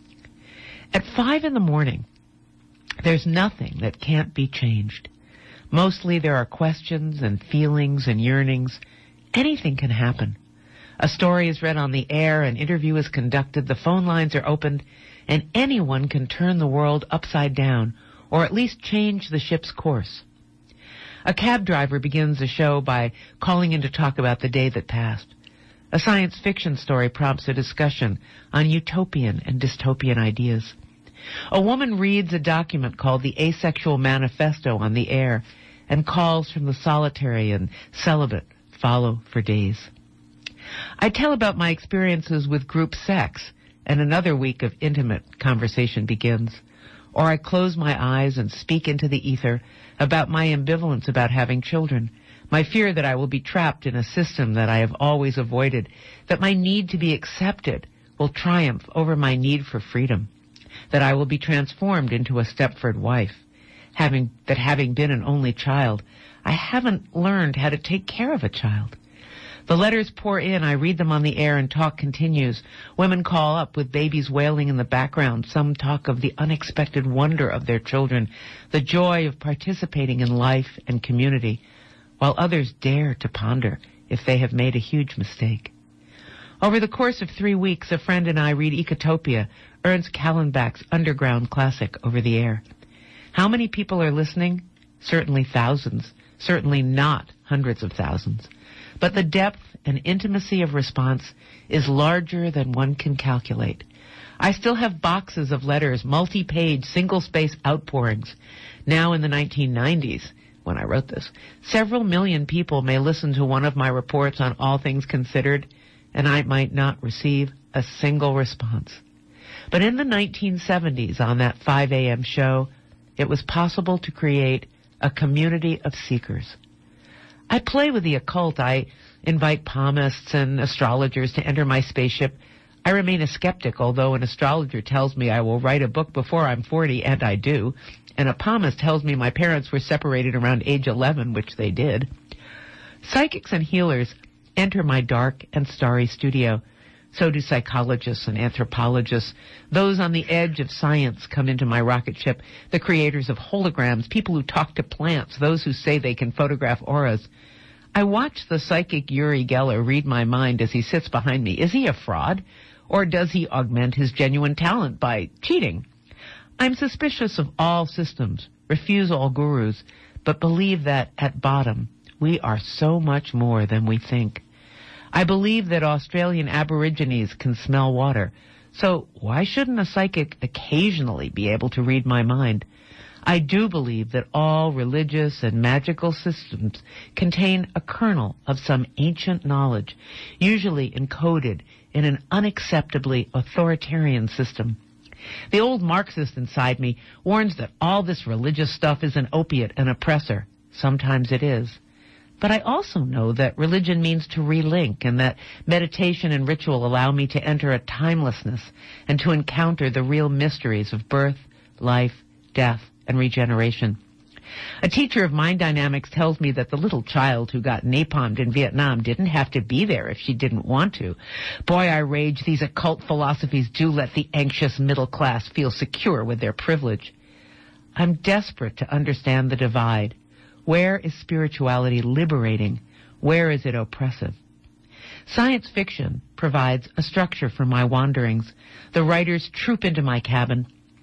At 5 in the morning, there's nothing that can't be changed. Mostly there are questions and feelings and yearnings. Anything can happen. A story is read on the air, an interview is conducted, the phone lines are opened, and anyone can turn the world upside down, or at least change the ship's course. A cab driver begins the show by calling in to talk about the day that passed. A science fiction story prompts a discussion on utopian and dystopian ideas. A woman reads a document called the Asexual Manifesto on the air, and calls from the solitary and celibate follow for days. I tell about my experiences with group sex, and another week of intimate conversation begins. Or I close my eyes and speak into the ether about my ambivalence about having children, my fear that I will be trapped in a system that I have always avoided, that my need to be accepted will triumph over my need for freedom, that I will be transformed into a Stepford wife, having been an only child, I haven't learned how to take care of a child. The letters pour in, I read them on the air, and talk continues. Women call up with babies wailing in the background. Some talk of the unexpected wonder of their children, the joy of participating in life and community, while others dare to ponder if they have made a huge mistake. Over the course of 3 weeks, a friend and I read Ecotopia, Ernst Callenbach's underground classic, over the air. How many people are listening? Certainly thousands. Certainly not hundreds of thousands. But the depth and intimacy of response is larger than one can calculate. I still have boxes of letters, multi-page, single-space outpourings. Now in the 1990s, when I wrote this, several million people may listen to one of my reports on All Things Considered, and I might not receive a single response. But in the 1970s, on that 5 a.m. show, it was possible to create a community of seekers. I play with the occult. I invite palmists and astrologers to enter my spaceship. I remain a skeptic, although an astrologer tells me I will write a book before I'm 40, and I do. And a palmist tells me my parents were separated around age 11, which they did. Psychics and healers enter my dark and starry studio. So do psychologists and anthropologists. Those on the edge of science come into my rocket ship. The creators of holograms, people who talk to plants, those who say they can photograph auras. I watch the psychic Uri Geller read my mind as he sits behind me. Is he a fraud? Or does he augment his genuine talent by cheating? I'm suspicious of all systems, refuse all gurus, but believe that at bottom we are so much more than we think. I believe that Australian Aborigines can smell water, so why shouldn't a psychic occasionally be able to read my mind? I do believe that all religious and magical systems contain a kernel of some ancient knowledge, usually encoded in an unacceptably authoritarian system. The old Marxist inside me warns that all this religious stuff is an opiate, an oppressor. Sometimes it is. But I also know that religion means to relink, and that meditation and ritual allow me to enter a timelessness and to encounter the real mysteries of birth, life, death, and regeneration. A teacher of mind dynamics tells me that the little child who got napalmed in Vietnam didn't have to be there if she didn't want to. Boy, I rage. These occult philosophies do let the anxious middle class feel secure with their privilege. I'm desperate to understand the divide. Where is spirituality liberating? Where is it oppressive? Science fiction provides a structure for my wanderings. The writers troop into my cabin.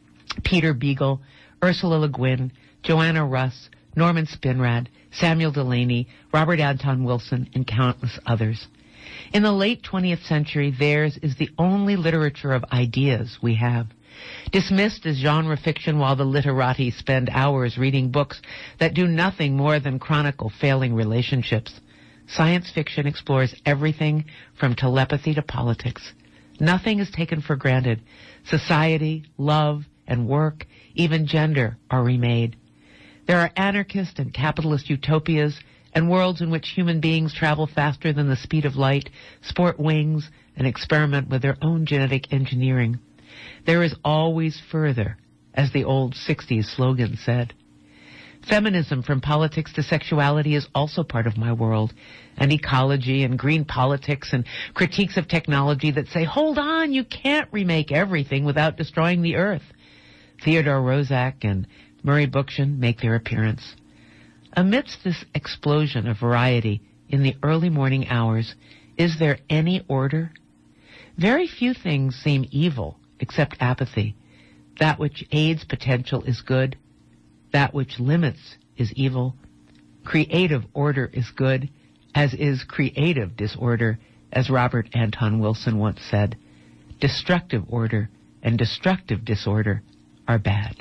Peter Beagle, Ursula Le Guin, Joanna Russ, Norman Spinrad, Samuel Delaney, Robert Anton Wilson, and countless others. In the late 20th century, theirs is the only literature of ideas we have. dismissed as genre fiction while the literati spend hours reading books that do nothing more than chronicle failing relationships. Science fiction explores everything from telepathy to politics. Nothing is taken for granted. Society, love, and work, even gender, are remade. There are anarchist and capitalist utopias and worlds in which human beings travel faster than the speed of light, sport wings, and experiment with their own genetic engineering. There is always further, as the old 60s slogan said. Feminism from politics to sexuality is also part of my world, and ecology and green politics and critiques of technology that say, hold on, you can't remake everything without destroying the earth. Theodore Roszak and Murray Bookchin make their appearance. Amidst this explosion of variety in the early morning hours, is there any order? Very few things seem evil except apathy. That which aids potential is good. That which limits is evil. Creative order is good, as is creative disorder, as Robert Anton Wilson once said. Destructive order and destructive disorder are bad.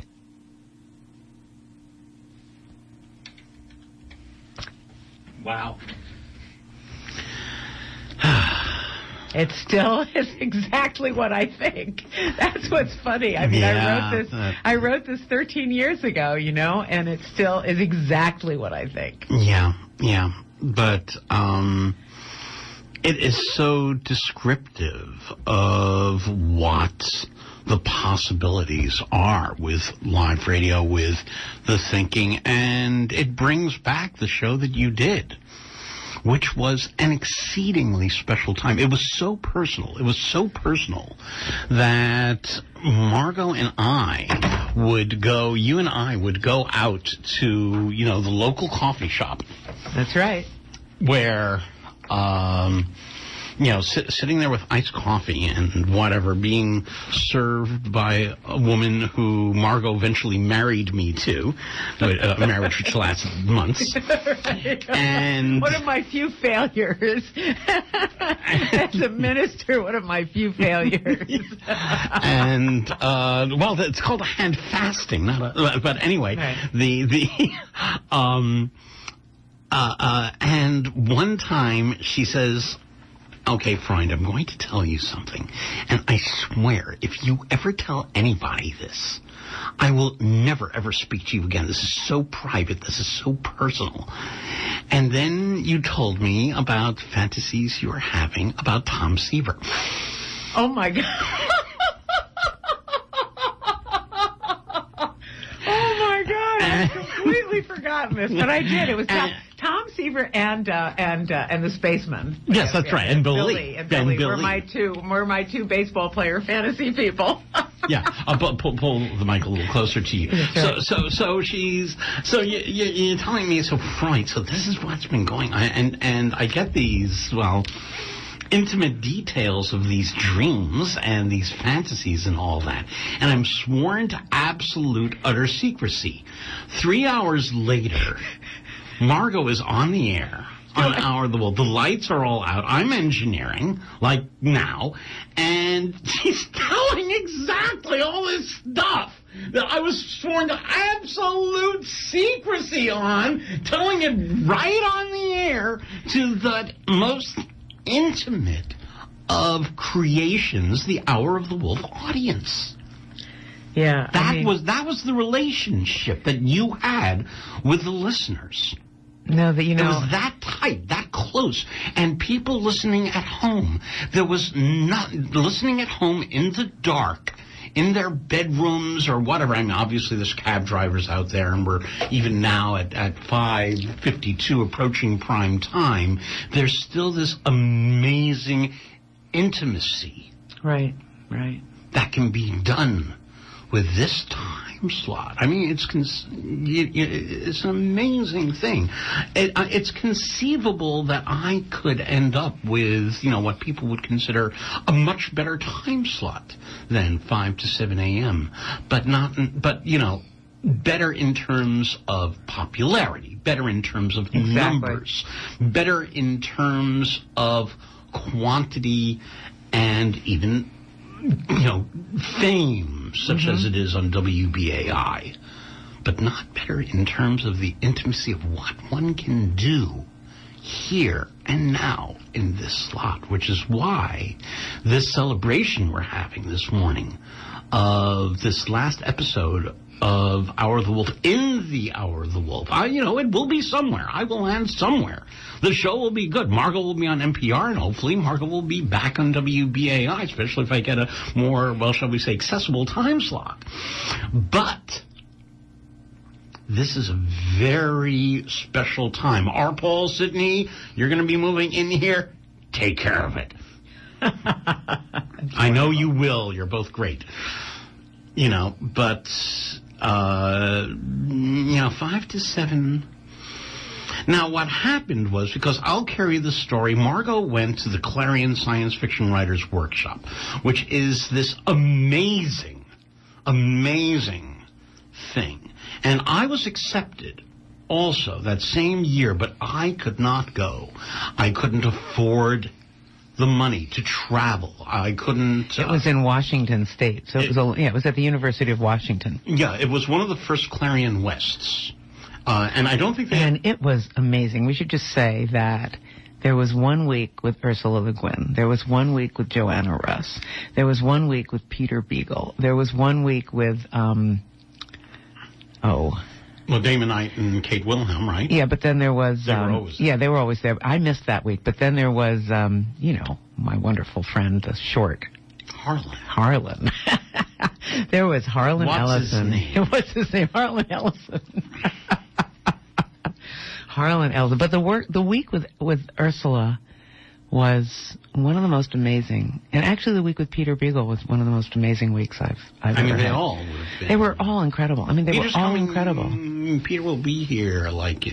Wow. It still is exactly what I think. That's what's funny. I mean, Yeah, I wrote this 13 years ago, you know, and it still is exactly what I think. Yeah. But it is so descriptive of what the possibilities are with live radio, with the thinking, and it brings back the show that you did, which was an exceedingly special time. It was so personal. It was so personal that Margot and I would go, you and I would go out to, you know, the local coffee shop. That's right. Where, you know, sitting there with iced coffee and whatever, being served by a woman who Margot eventually married me to, a marriage which lasted months. Right. And one of my few failures. As a minister, one of my few failures. And, well, it's called a hand fasting, not a, but anyway, right. And one time she says, okay, Freund, I'm going to tell you something. And I swear, if you ever tell anybody this, I will never, ever speak to you again. This is so private. This is so personal. And then you told me about fantasies you were having about Tom Seaver. Oh, my God. I completely forgotten this, but I did. It was Tom Seaver and the Spaceman. Yes, that's right. And Billy. And Billy were my two baseball player fantasy people. Yeah, I'll pull the mic a little closer to you. Right. So you're telling me, so Freud, so this is what's been going on, and I get these, well, intimate details of these dreams and these fantasies and all that. And I'm sworn to absolute utter secrecy. 3 hours later, Margot is on the air on Hour of the Wolf. The lights are all out. I'm engineering, like now, and she's telling exactly all this stuff that I was sworn to absolute secrecy on, telling it right on the air to the most intimate of creations, the Hour of the Wolf audience. Yeah, that was the relationship that you had with the listeners. No, that you know, it was that tight, that close, and people listening at home. There was not listening at home in the dark, in their bedrooms or whatever. I mean, obviously there's cab drivers out there, and we're even now at 5:52 approaching prime time. There's still this amazing intimacy, right, that can be done with this time slot. I mean, it's an amazing thing. It's conceivable that I could end up with, you know, what people would consider a much better time slot than 5 to 7 a.m. But you know, better in terms of popularity, better in terms of numbers, better in terms of quantity, and even, you know, fame such as it is on WBAI, but not better in terms of the intimacy of what one can do here and now in this slot, which is why this celebration we're having this morning of this last episode of Hour of the Wolf, in the Hour of the Wolf. It will be somewhere. I will land somewhere. The show will be good. Margot will be on NPR, and hopefully Margot will be back on WBAI, especially if I get a more, well, shall we say, accessible time slot. But this is a very special time. R. Paul Sidney, you're going to be moving in here. Take care of it. I know you will. You're both great. But 5 to 7. Now, what happened was, because I'll carry the story, Margot went to the Clarion Science Fiction Writers Workshop, which is this amazing, amazing thing. And I was accepted also that same year, but I could not go. I couldn't afford the money to travel. I couldn't. It was in Washington State, so it was at the University of Washington. Yeah, it was one of the first Clarion Wests, and I don't think they. And it was amazing. We should just say that there was 1 week with Ursula Le Guin. There was 1 week with Joanna Russ. There was 1 week with Peter Beagle. There was 1 week with Well, Damon Knight and Kate Wilhelm, right? Yeah, but then there was... They were always there. Yeah, they were always there. I missed that week. But then there was, my wonderful friend, the short. Harlan. There was Harlan Ellison. What's his name? Harlan Ellison. Harlan Ellison. But the week with Ursula was one of the most amazing, and actually the week with Peter Beagle was one of the most amazing weeks I've ever had. They all would have been. They were all incredible. They were all incredible. Peter will be here,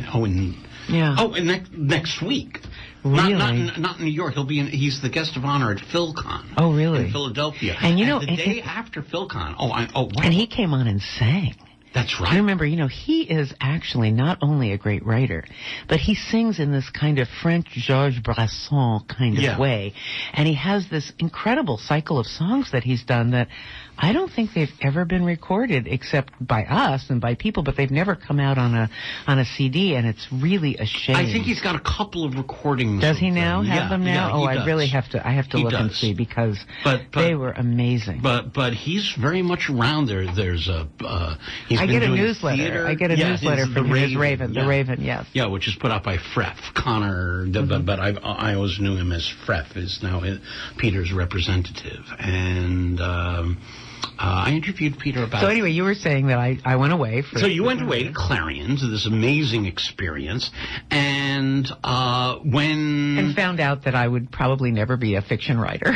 next week. Really? Not in New York. He's the guest of honor at PhilCon. Oh, really? In Philadelphia. And the day after PhilCon. Wow. And he came on and sang. That's right. I remember, he is actually not only a great writer, but he sings in this kind of French Georges Brassens kind of way. And he has this incredible cycle of songs that he's done that I don't think they've ever been recorded except by us and by people, but they've never come out on a CD, and it's really a shame. I think he's got a couple of recordings. Does he now have them now? Yeah, I really have to look and see, because they were amazing. But he's very much around there. There's I get a newsletter. Theater. I get a newsletter from his Raven. The Raven, yes. Yeah, which is put out by Freff. Connor, but I always knew him as Freff, is now Peter's representative. And I interviewed Peter about... So anyway, you were saying that I went away. So you went away to Clarion, to this amazing experience, and And found out that I would probably never be a fiction writer.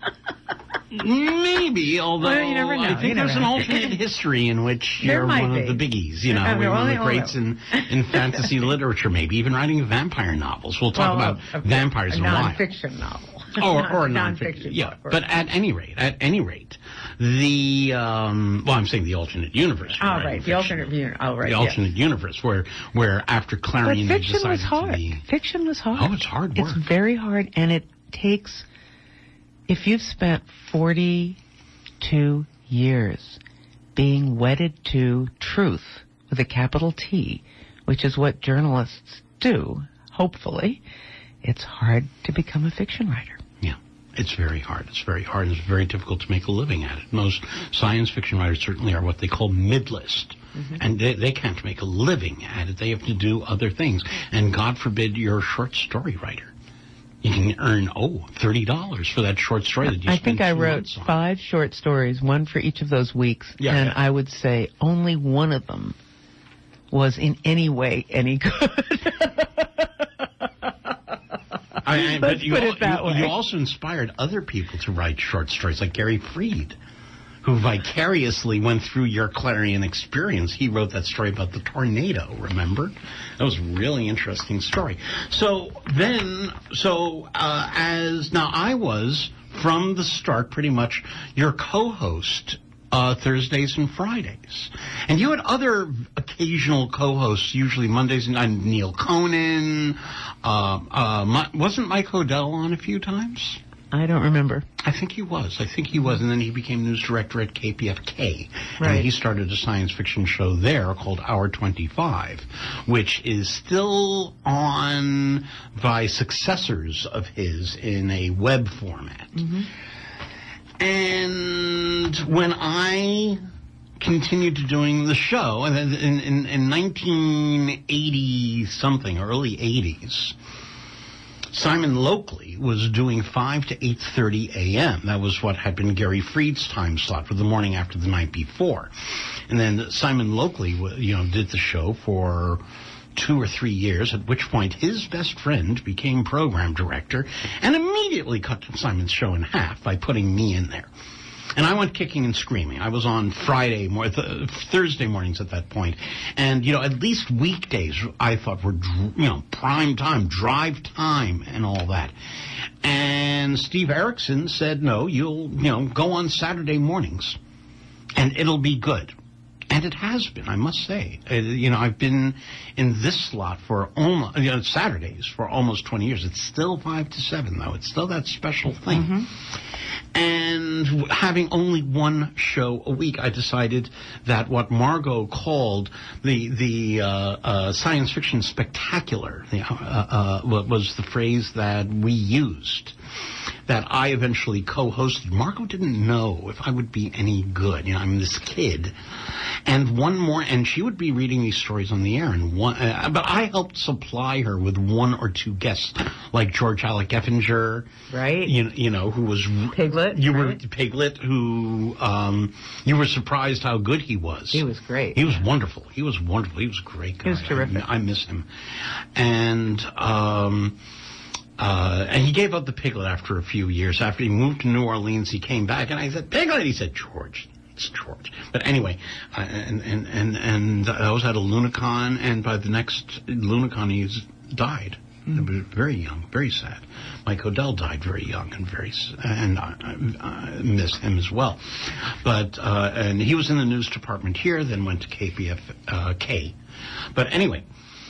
Maybe, although well, you never know. I think there's an alternate history in which you're one of the biggies, one of the greats in fantasy literature, maybe even writing vampire novels. We'll talk about vampires in a while. A non-fiction novel. Or a non-fiction. Yeah, but at any rate, the I'm saying the alternate universe. Oh, right, the alternate universe. Oh, right, the alternate universe where after Clarion, but fiction was hard. Fiction was hard. Oh, it's hard work. It's very hard, and it takes. If you've spent 42 years being wedded to truth with a capital T, which is what journalists do, hopefully, it's hard to become a fiction writer. Yeah, it's very hard. It's very hard, and it's very difficult to make a living at it. Most science fiction writers certainly are what they call mid-list. Mm-hmm. And they can't make a living at it. They have to do other things. And God forbid you're a short story writer. You can earn, $30 for that short story that you spent 2 months on. I think I wrote 5 short stories, one for each of those weeks, and I would say only one of them was in any way any good. But you also inspired other people to write short stories, like Gary Freed, who vicariously went through your Clarion experience. He wrote that story about the tornado, remember? That was a really interesting story. Now I was, from the start, pretty much your co-host Thursdays and Fridays. And you had other occasional co-hosts, usually Mondays, and Neil Conan. Wasn't Mike Hodel on a few times? I don't remember. I think he was. And then he became news director at KPFK. Right. And he started a science fiction show there called Hour 25, which is still on by successors of his in a web format. Mm-hmm. And when I continued to doing the show, and in 1980-something, early 80s, Simon Lokley was doing 5 to 8:30 a.m. That was what had been Gary Freed's time slot for the morning after the night before. And then Simon Lokley, did the show for 2 or 3 years, at which point his best friend became program director and immediately cut Simon's show in half by putting me in there. And I went kicking and screaming. I was on Thursday mornings at that point. And, at least weekdays I thought were, prime time, drive time and all that. And Steve Erickson said, no, you'll, go on Saturday mornings and it'll be good. And it has been, I must say. I've been in this slot for almost, Saturdays for almost 20 years. It's still 5 to 7, though. It's still that special thing. Mm-hmm. And having only one show a week, I decided that what Margot called the science fiction spectacular was the phrase that we used, that I eventually co-hosted. Margot didn't know if I would be any good. I'm this kid. And she would be reading these stories on the air, but I helped supply her with 1 or 2 guests, like George Alec Effinger, right? Who was Piglet. You were Piglet, who you were surprised how good he was. He was great. He was wonderful. He was a great guy. He was terrific. I miss him, and he gave up the Piglet after a few years. After he moved to New Orleans, he came back, and I said, Piglet. He said, George. It's George. But anyway, and I was at a Lunacon, and by the next Lunacon, he died. He was very young, very sad. Mike Odell died very young and I miss him as well. But and he was in the news department here, then went to KPFK. But anyway,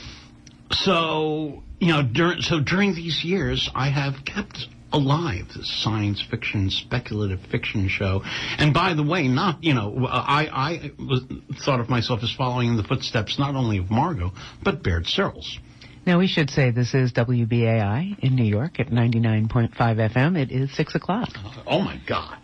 so during these years, I have kept alive this science fiction, speculative fiction show. And by the way, I thought of myself as following in the footsteps not only of Margot, but Baird Searles. Now, we should say this is WBAI in New York at 99.5 FM. It is 6 o'clock. Oh, my God.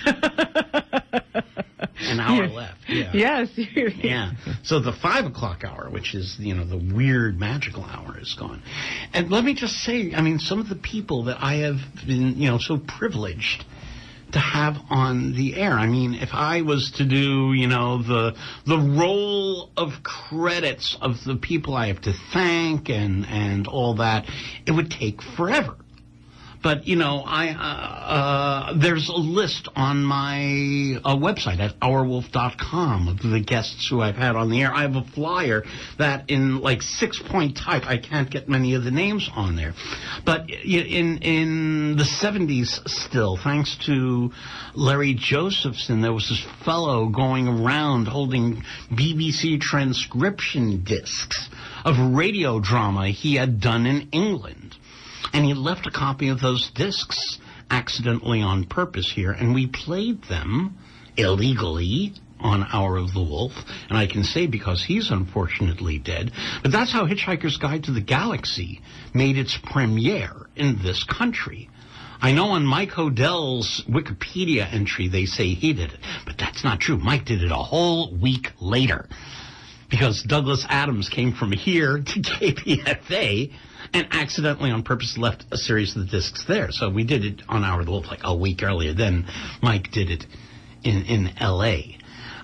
An hour left. Yeah. Yes. Yeah. So the 5 o'clock hour, which is, the weird magical hour, is gone. And let me just say, some of the people that I have been, so privileged to have on the air. If I was to do, the roll of credits of the people I have to thank and all that, it would take forever. But, there's a list on my website at ourwolf.com of the guests who I've had on the air. I have a flyer that in 6-point type, I can't get many of the names on there. But in the 70s still, thanks to Larry Josephson, there was this fellow going around holding BBC transcription discs of radio drama he had done in England. And he left a copy of those discs accidentally on purpose here, and we played them illegally on Hour of the Wolf. And I can say because he's unfortunately dead, but that's how Hitchhiker's Guide to the Galaxy made its premiere in this country. I know on Mike Odell's Wikipedia entry they say he did it, but that's not true. Mike did it a whole week later because Douglas Adams came from here to KPFA and accidentally on purpose left a series of the discs there. So we did it on Hour of the Wolf a week earlier. Then Mike did it in L.A.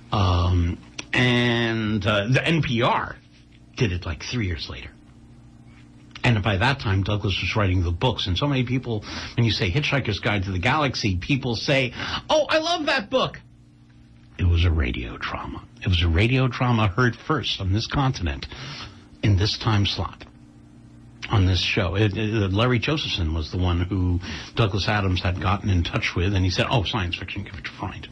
And the NPR did it 3 years later. And by that time, Douglas was writing the books. And so many people, when you say Hitchhiker's Guide to the Galaxy, people say, oh, I love that book. It was a radio drama. It was a radio drama heard first on this continent in this time slot. On this show. Larry Josephson was the one who Douglas Adams had gotten in touch with, and he said, oh, science fiction, give it a find.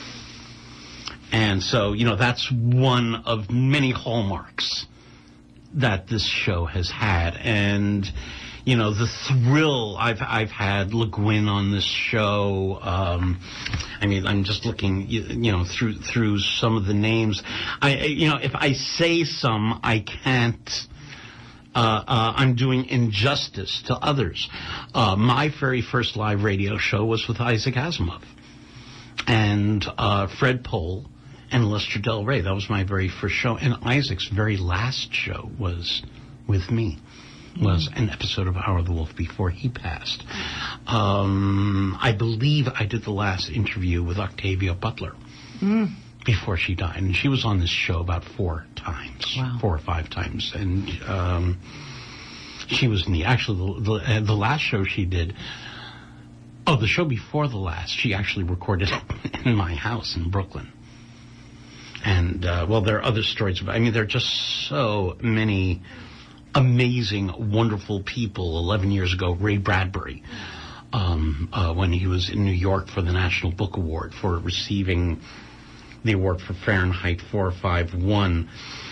And so, that's one of many hallmarks that this show has had. And, the thrill. I've had Le Guin on this show. I'm just looking, through some of the names. If I say some, I can't. I'm doing injustice to others. My very first live radio show was with Isaac Asimov and Fred Pohl and Lester Del Rey. That was my very first show. And Isaac's very last show was with me. Was an episode of Hour of the Wolf before he passed. I believe I did the last interview with Octavia Butler before she died. And she was on this show about 4 times, Wow. 4 or 5 times. And she was neat. Actually, the last show she did, the show before the last, she actually recorded in my house in Brooklyn. And, there are other stories about, there are just so many amazing, wonderful people. 11 years ago, Ray Bradbury, when he was in New York for the National Book Award for receiving the award for Fahrenheit 451.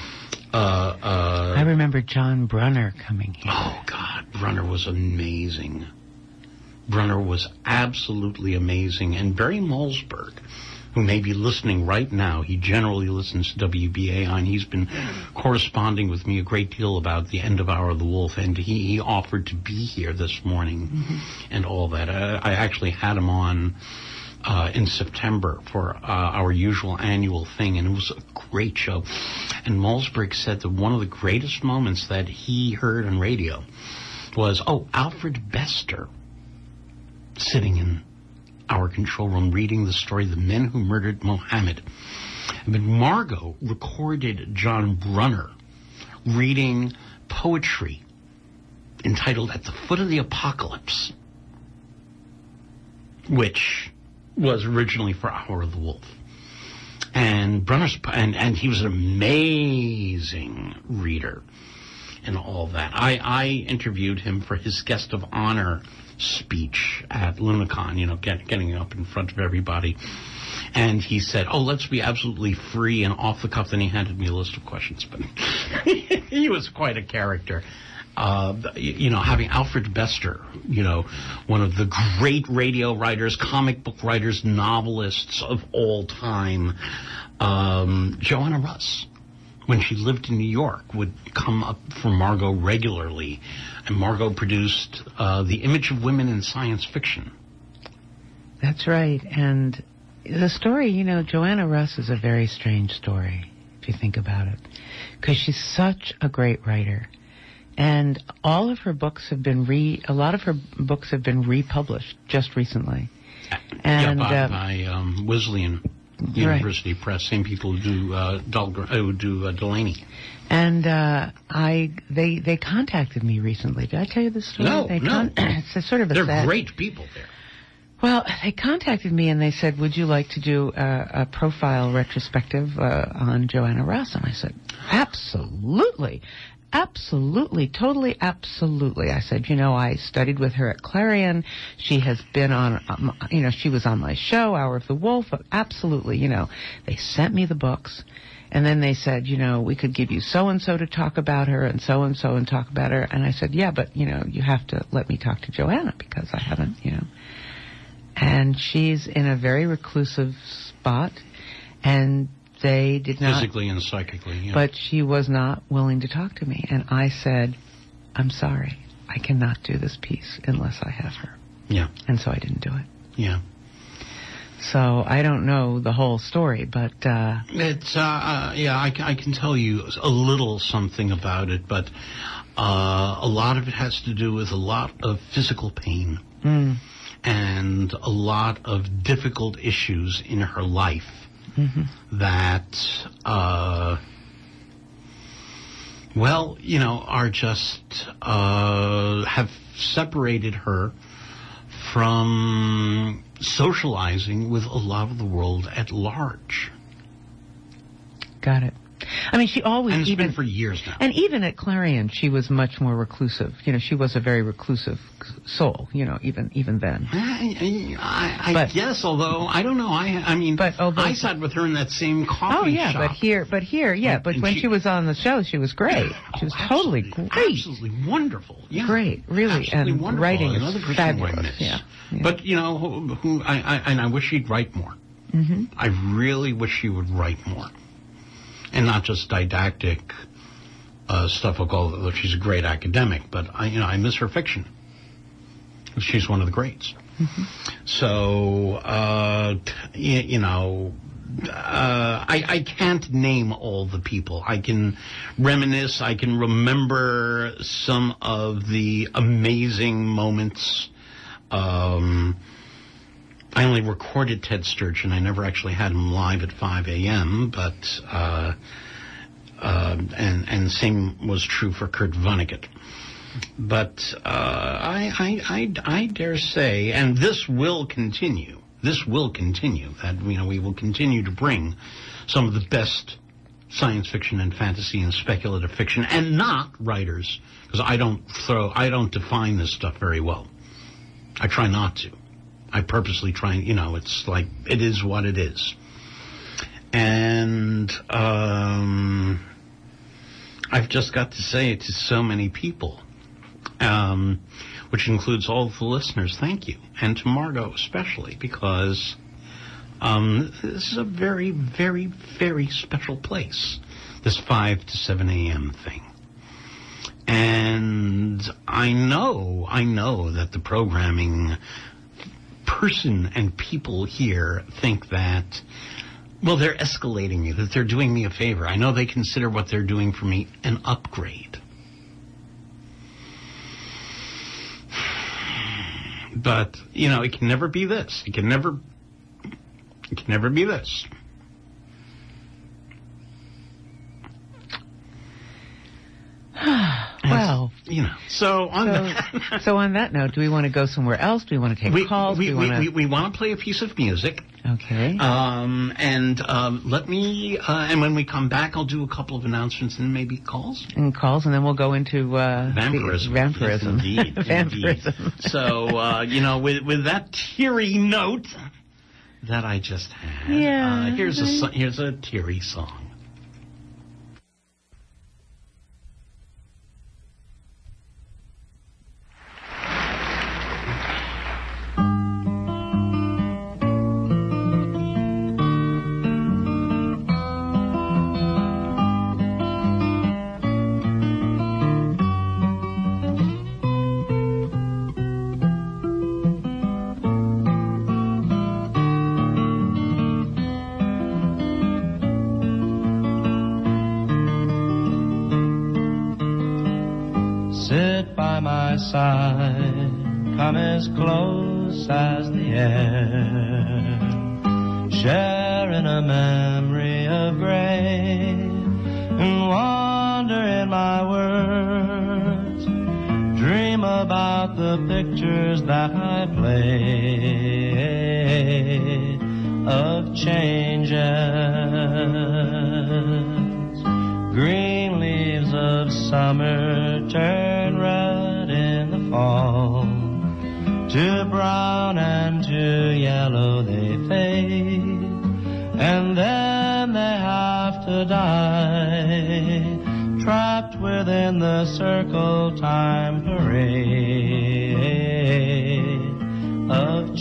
I remember John Brunner coming here. Oh, God, Brunner was amazing. Brunner was absolutely amazing. And Barry Malzberg, who may be listening right now, he generally listens to WBAI, and he's been corresponding with me a great deal about the end of Hour of the Wolf, and he offered to be here this morning and all that. I actually had him on in September for our usual annual thing, and it was a great show. And Malzberg said that one of the greatest moments that he heard on radio was, Alfred Bester sitting in our control room reading the story, The Men Who Murdered Mohammed. But Margot recorded John Brunner reading poetry entitled At the Foot of the Apocalypse, which was originally for Hour of the Wolf. And Brunner's, and he was an amazing reader and all that. I interviewed him for his guest of honor speech at Lunacon, getting up in front of everybody. And he said, let's be absolutely free and off the cuff. Then he handed me a list of questions. But he was quite a character. Having Alfred Bester, one of the great radio writers, comic book writers, novelists of all time. Joanna Russ, when she lived in New York, would come up for Margot regularly. And Margot produced The Image of Women in Science Fiction. That's right. And the story, Joanna Russ is a very strange story, if you think about it, because she's such a great writer. And all of her books have been republished just recently. And by Wesleyan University Press, same people who do Delaney. And they contacted me recently. Did I tell you this story? No. It's sort of a They're sad... great people there. Well, they contacted me and they said, would you like to do a profile retrospective on Joanna Russ? And I said, absolutely. Absolutely, totally, absolutely. I said, I studied with her at Clarion. She has been on, she was on my show, Hour of the Wolf. Absolutely, They sent me the books, and then they said, we could give you so-and-so to talk about her and so-and-so and talk about her. And I said, yeah, but, you have to let me talk to Joanna because I haven't, And she's in a very reclusive spot, and they did not... Physically and psychically, yeah. But she was not willing to talk to me. And I said, I'm sorry. I cannot do this piece unless I have her. Yeah. And so I didn't do it. Yeah. So I don't know the whole story, but... It's, I can tell you a little something about it, but a lot of it has to do with a lot of physical pain and a lot of difficult issues in her life. That, are just, have separated her from socializing with a lot of the world at large. Got it. I mean, she always, And it's even been for years now. And even at Clarion, she was much more reclusive. You know, she was a very reclusive soul, you know, even then. I guess, although, I don't know. I mean, I sat with her in that same coffee shop. But here, but when she was on the show, she was great. She was totally great. Absolutely wonderful. Yeah. Great, really. Absolutely and wonderful. Writing Another is fabulous. Yeah. But, you know, I wish she'd write more. Mm-hmm. I really wish she would write more. And not just didactic stuff. Although she's a great academic, but I miss her fiction. She's one of the greats. Mm-hmm. So I can't name all the people. I can reminisce. I can remember some of the amazing moments. I only recorded Ted Sturgeon. I never actually had him live at 5 a.m., but, and same was true for Kurt Vonnegut. But, I dare say, and this will continue, that, we will continue to bring some of the best science fiction and fantasy and speculative fiction, and not writers, because I don't define this stuff very well. I try not to. I purposely try, it's like, it is what it is. And I've just got to say it to so many people, which includes all the listeners, thank you. And to Margot especially, because this is a very, very, very special place, this 5 to 7 a.m. thing. And I know that the programming person and people here think that, well, they're escalating me, that they're doing me a favor. I know they consider what they're doing for me an upgrade. But, it can never be this. It can never be this. Well, So on that note, do we want to go somewhere else? Do we want to take calls? We want to play a piece of music. Okay. And let me. And when we come back, I'll do a couple of announcements and maybe calls. And then we'll go into vampirism. Vampirism. Yes, indeed. Vampirism. Indeed. So with that teary note that I just had, here's a teary song. Side, come as close as the air, sharing a memory of gray, and wander in my words, dream about the pictures that I played of changes, green leaves of summer turn red in the fall, to brown and to yellow they fade, and then they have to die, trapped within the circle time parade of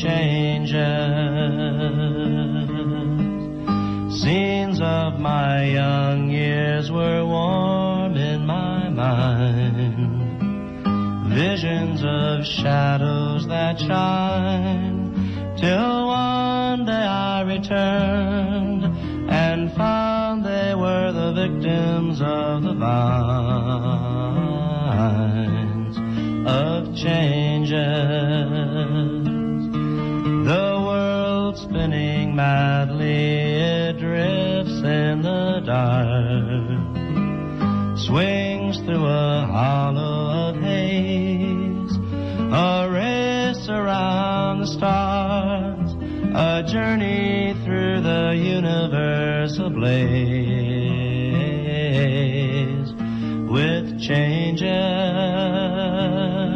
changes. Scenes of my young years were warm in my mind, visions of shadows that shine, till one day I returned and found they were the victims of the vines of changes. The world spinning madly, it drifts in the dark, swings through a hollow of haze, a race around the stars, a journey through the universe ablaze changes.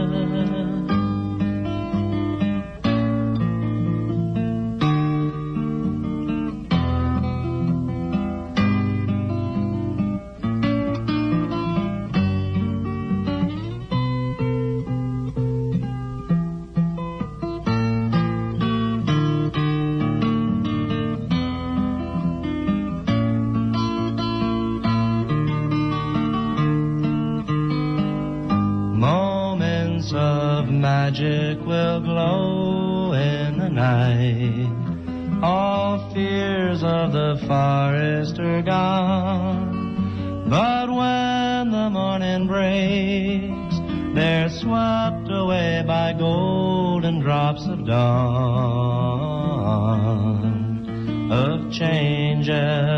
Magic will glow in the night. All fears of the forest are gone. But when the morning breaks, they're swept away by golden drops of dawn, of changes.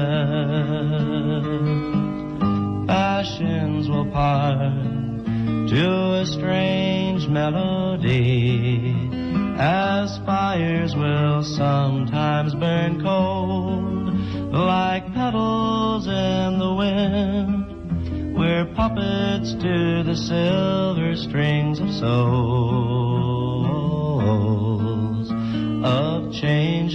Passions will part to a strange melody, as fires will sometimes burn cold, like petals in the wind. We're puppets to the silver strings of souls, of changes.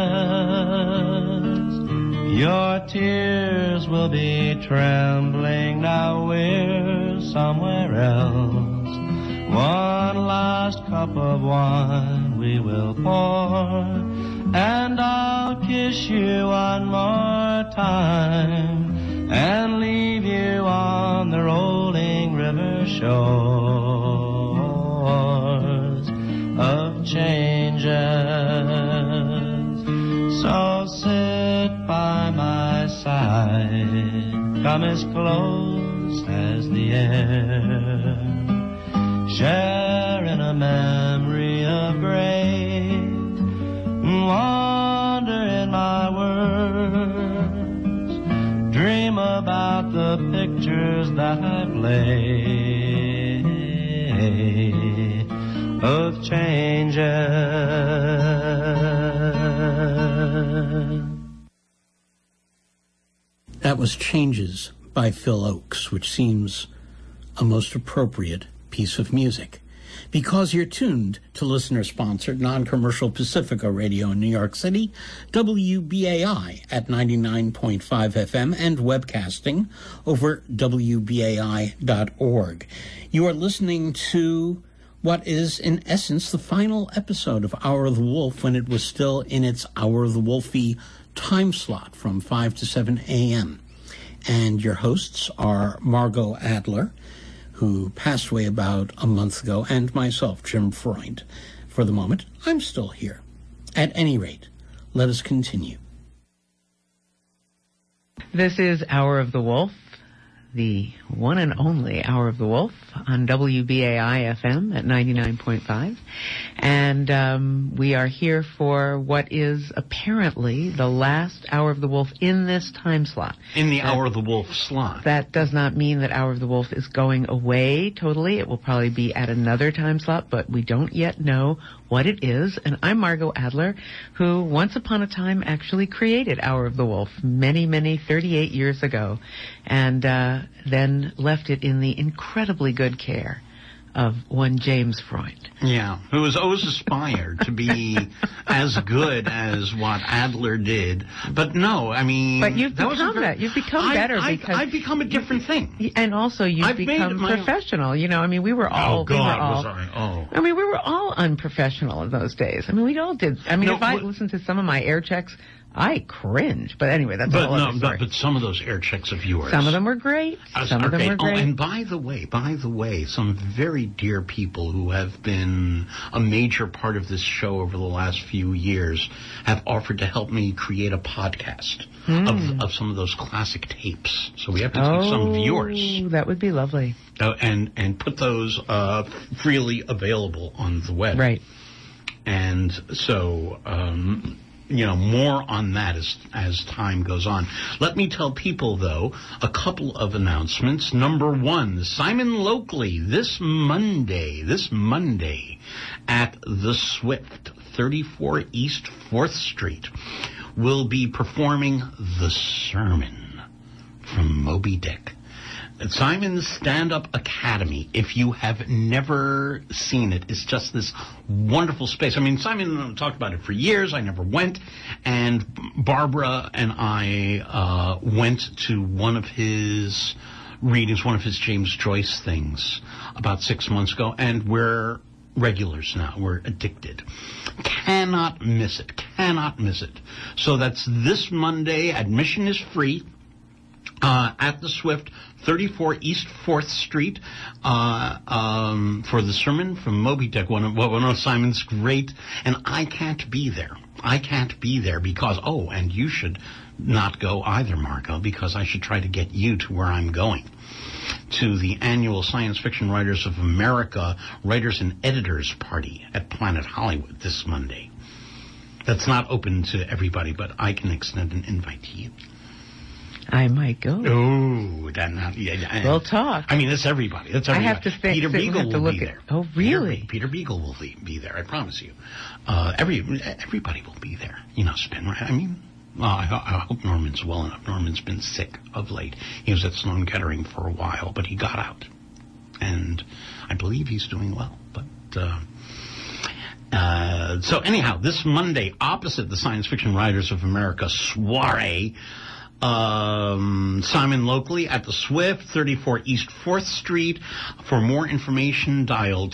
Your tears will be trembling, now we're somewhere else. One last cup of wine we will pour, and I'll kiss you one more time, and leave you on the rolling river shores of changes. So sit by my side, come as close as the air, share in a memory of grace, wander in my words, dream about the pictures that I play of changes. That was Changes by Phil Ochs, which seems a most appropriate piece of music. Because you're tuned to listener-sponsored, non-commercial Pacifica Radio in New York City, WBAI at 99.5 FM, and webcasting over WBAI.org. You are listening to what is, in essence, the final episode of Hour of the Wolf, when it was still in its Hour of the Wolfie time slot from 5 to 7 a.m. And your hosts are Margot Adler, who passed away about a month ago, and myself, Jim Freund. For the moment, I'm still here. At any rate, let us continue. This is Hour of the Wolf, the one and only Hour of the Wolf on WBAI FM at 99.5. And we are here for what is apparently the last Hour of the Wolf in this time slot. In the Hour of the Wolf slot. That does not mean that Hour of the Wolf is going away totally. It will probably be at another time slot, but we don't yet know what it is. And I'm Margot Adler, who once upon a time actually created Hour of the Wolf many, 38 years ago, and then left it in the incredibly good care of one James Freund. Yeah, who has always aspired to be as good as what Adler did. But no, I mean... But you've become that. You've become better because... I've become a different thing. And also you've become professional. You know, I mean, we were all... Oh, God, was I? Oh. I mean, we were all unprofessional in those days. I mean, we all did. I mean, if I listen to some of my air checks, I cringe. But anyway, that's a whole other story. But some of those air checks of yours... Some of them were great. Some of them were great. Oh, and by the way, some very dear people who have been a major part of this show over the last few years have offered to help me create a podcast of some of those classic tapes. So we have to take some of yours. That would be lovely. And put those freely available on the web. Right. And so... more on that as time goes on. Let me tell people, though, a couple of announcements. Number one, Simon Lokley, this Monday at The Swift, 34 East 4th Street, will be performing The Sermon from Moby Dick. Simon's Stand-Up Academy, if you have never seen it, is just this wonderful space. I mean, Simon talked about it for years. I never went. And Barbara and I went to one of his readings, one of his James Joyce things about 6 months ago, and we're regulars now. We're addicted. Cannot miss it. Cannot miss it. So that's this Monday. Admission is free. At the Swift, 34 East 4th Street, for the sermon from Moby Dick, one of Simon's great, and I can't be there. I can't be there because, and you should not go either, Margot, because I should try to get you to where I'm going, to the annual Science Fiction Writers of America Writers and Editors Party at Planet Hollywood this Monday. That's not open to everybody, but I can extend an invite to you. I might go. Oh, we'll talk. I mean, it's everybody. That's everybody. I have to think. Peter Beagle will be there. Oh, really? Peter Beagle will be there. I promise you. Everybody will be there. You know, Spin. I mean, I hope Norman's well enough. Norman's been sick of late. He was at Sloan Kettering for a while, but he got out, and I believe he's doing well. But so anyhow, this Monday, opposite the Science Fiction Writers of America soiree. Simon locally at the Swift, 34 East 4th Street. For more information, dial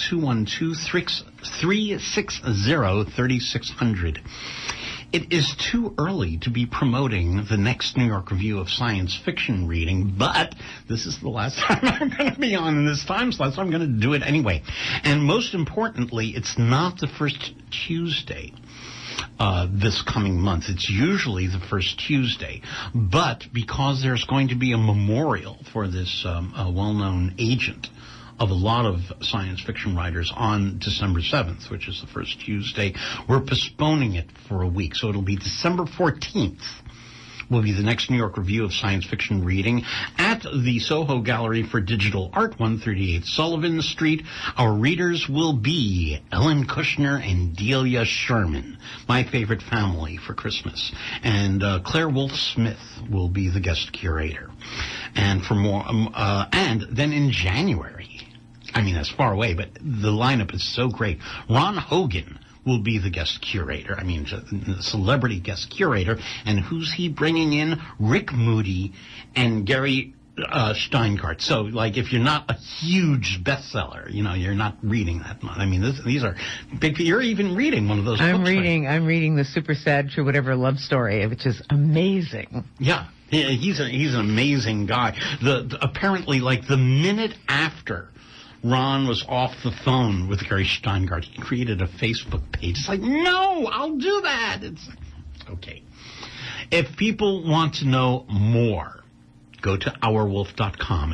212-360-3600. It is too early to be promoting the next New York Review of Science Fiction reading, but this is the last time I'm going to be on in this time slot, so I'm going to do it anyway. And most importantly, it's not the first Tuesday this coming month. It's usually the first Tuesday, but because there's going to be a memorial for this well-known agent of a lot of science fiction writers on December 7th, which is the first Tuesday, we're postponing it for a week. So it'll be December 14th. Will be the next New York Review of Science Fiction reading at the Soho Gallery for Digital Art, 138 Sullivan Street. Our readers will be Ellen Kushner and Delia Sherman, my favorite family for Christmas. And Claire Wolfe-Smith will be the guest curator. And for more, and then in January, I mean, that's far away, but the lineup is so great. Ron Hogan will be the guest curator. I mean, the celebrity guest curator. And who's he bringing in? Rick Moody and Gary Steingart. So, like, if you're not a huge bestseller, you know, you're not reading that much. I mean, these are big. You're even reading one of those books. I'm reading the Super Sad True Whatever Love Story, which is amazing. Yeah. He's an amazing guy. Apparently, like, the minute after Ron was off the phone with Gary Steingart, he created a Facebook page. It's like, no, I'll do that. It's okay. If people want to know more, go to ourwolf.com,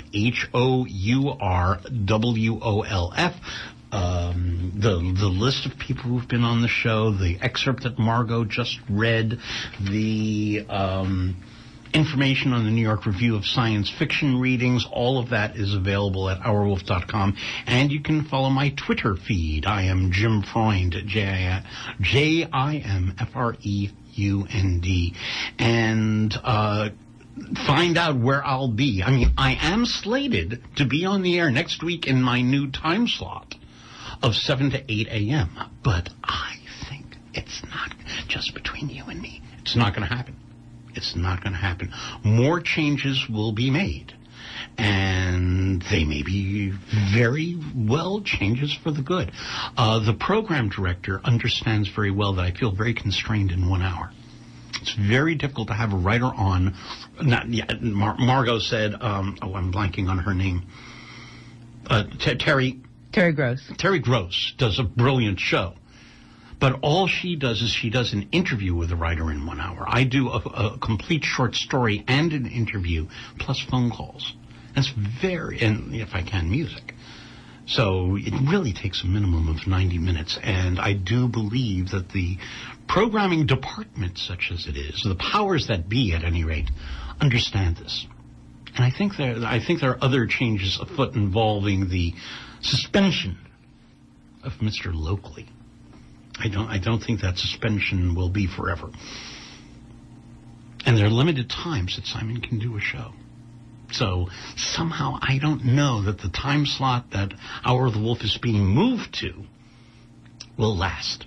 HOURWOLF. The list of people who've been on the show, the excerpt that Margot just read, the information on the New York Review of Science Fiction readings, all of that is available at ourwolf.com. And you can follow my Twitter feed. I am Jim Freund, JIMFREUND. And find out where I'll be. I mean, I am slated to be on the air next week in my new time slot of 7 to 8 a.m. But I think it's not, just between you and me, it's not going to happen. It's not going to happen. More changes will be made. And they may be very well changes for the good. The program director understands very well that I feel very constrained in 1 hour. It's very difficult to have a writer on. Margot said, I'm blanking on her name. Terry Gross. Terry Gross does a brilliant show. But all she does is she does an interview with a writer in 1 hour. I do a complete short story and an interview, plus phone calls. That's and if I can, music. So it really takes a minimum of 90 minutes. And I do believe that the programming department, such as it is, the powers that be, at any rate, understand this. And I think there are other changes afoot involving the suspension of Mr. Locally. I don't think that suspension will be forever. And there are limited times that Simon can do a show. So somehow I don't know that the time slot that Hour of the Wolf is being moved to will last.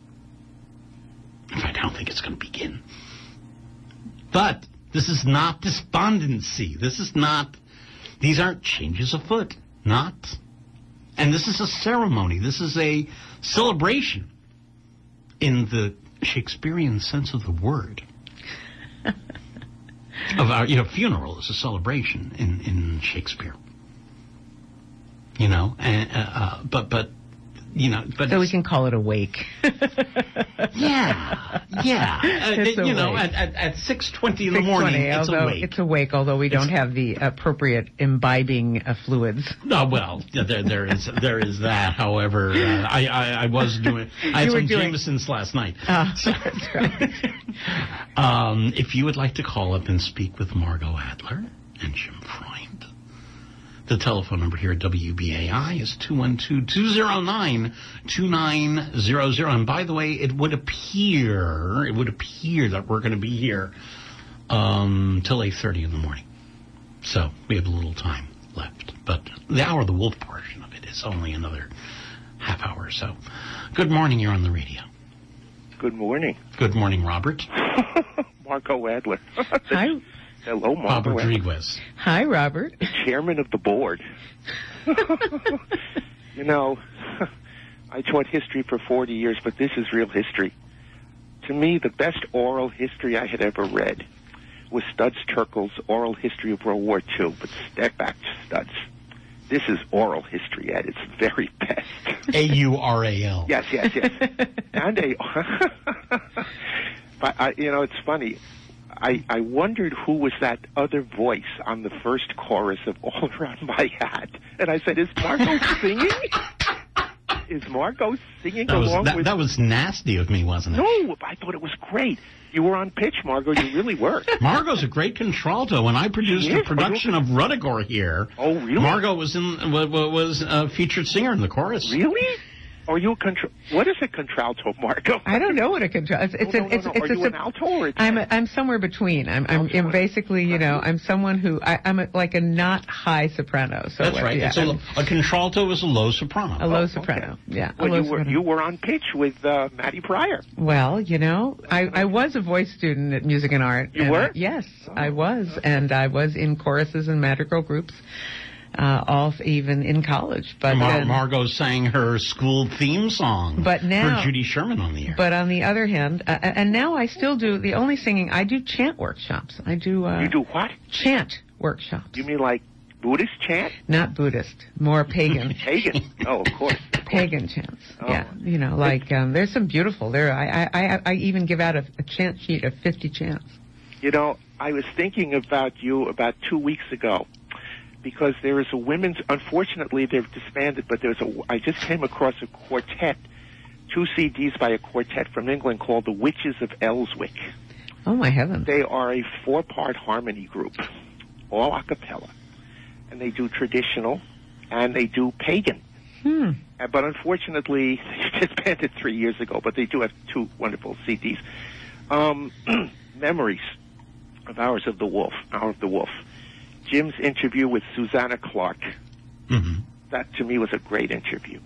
In fact, I don't think it's going to begin. But this is not despondency. These aren't changes afoot. And this is a ceremony. This is a celebration in the Shakespearean sense of the word. Of our, funeral is a celebration in Shakespeare. But so we can call it a wake. Yeah. It's a wake. At 6:20 in the morning, it's a wake. It's a wake, although we don't have the appropriate imbibing fluids. No, well, there is that. However, I was doing. I had some Jamesons last night. That's right. If you would like to call up and speak with Margot Adler and Jim Freund, the telephone number here at WBAI is 212-209-2900. And by the way, it would appear that we're going to be here till 8:30 in the morning. So we have a little time left. But the Hour of the Wolf portion of it is only another half hour or so. Good morning. You're on the radio. Good morning. Good morning, Robert. Marco Adler. Hi. Hello, Marco Robert Rodriguez. Hi, Robert. Chairman of the board. I taught history for 40 years, but this is real history. To me, the best oral history I had ever read was Studs Terkel's Oral History of World War II. But step back, Studs. This is oral history at its very best. AURAL. Yes. And but it's funny. I wondered who was that other voice on the first chorus of All Around My Hat. And I said, is Margot singing? Is Margot singing along with... That was nasty of me, wasn't it? No, I thought it was great. You were on pitch, Margot. You really were. Margot's a great contralto. When I produced a production of Ruttigore here... Oh, really? Margot was a featured singer in the chorus. Really? Are you what is a contralto, Margot? I don't know what a contralto is. Are you an alto or a tenor? I'm somewhere between. I'm basically, I'm someone who I'm like a not high soprano. So that's right. Yeah, a contralto is a low soprano. A low soprano. Okay. Yeah. Well, you were on pitch with Maddie Pryor. Well, I was a voice student at Music and Art. You were? Yes, I was, and I was in choruses and madrigal groups. Even in college. But Margot sang her school theme song for Judy Sherman on the air. But on the other hand, and now I still do, the only singing, I do chant workshops. I do... you do what? Chant workshops. You mean like Buddhist chant? Not Buddhist, more pagan. Pagan? Oh, of course. Pagan chants. Oh. Yeah, there's some beautiful. I even give out a chant sheet of 50 chants. I was thinking about you about 2 weeks ago. Because there is a women's, unfortunately they've disbanded, but I just came across a quartet, 2 CDs by a quartet from England called the Witches of Elswick. Oh my heavens. They are a 4-part harmony group, all a cappella. And they do traditional and they do pagan. But unfortunately, they disbanded 3 years ago, but they do have 2 wonderful CDs. Memories of Hour of the Wolf. Jim's interview with Susanna Clark. Mm-hmm. That, to me, was a great interview.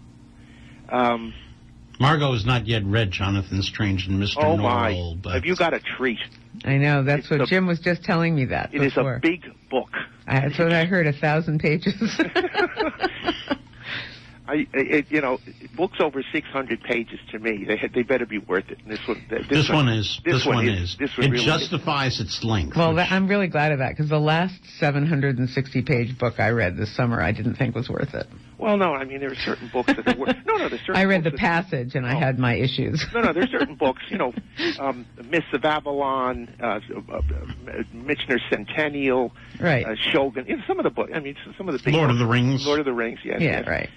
Margot has not yet read Jonathan Strange and Mr. Norrell. But have you got a treat? I know. That's what Jim was just telling me that It is a big book. That's what I heard, 1,000 pages. Books over 600 pages to me. They better be worth it. And this one is. It really justifies its length. Well, I'm really glad of that because the last 760-page book I read this summer, I didn't think was worth it. Well, no, I mean there are certain books that are worth. There's certain. I read The Passage and I had my issues. No, there's certain books. Myths of Avalon, Michener's Centennial, right? Shogun. Some of the books. I mean, some of the big Lord of the Rings. Lord of the Rings. Yes. Yeah. Yes. Right.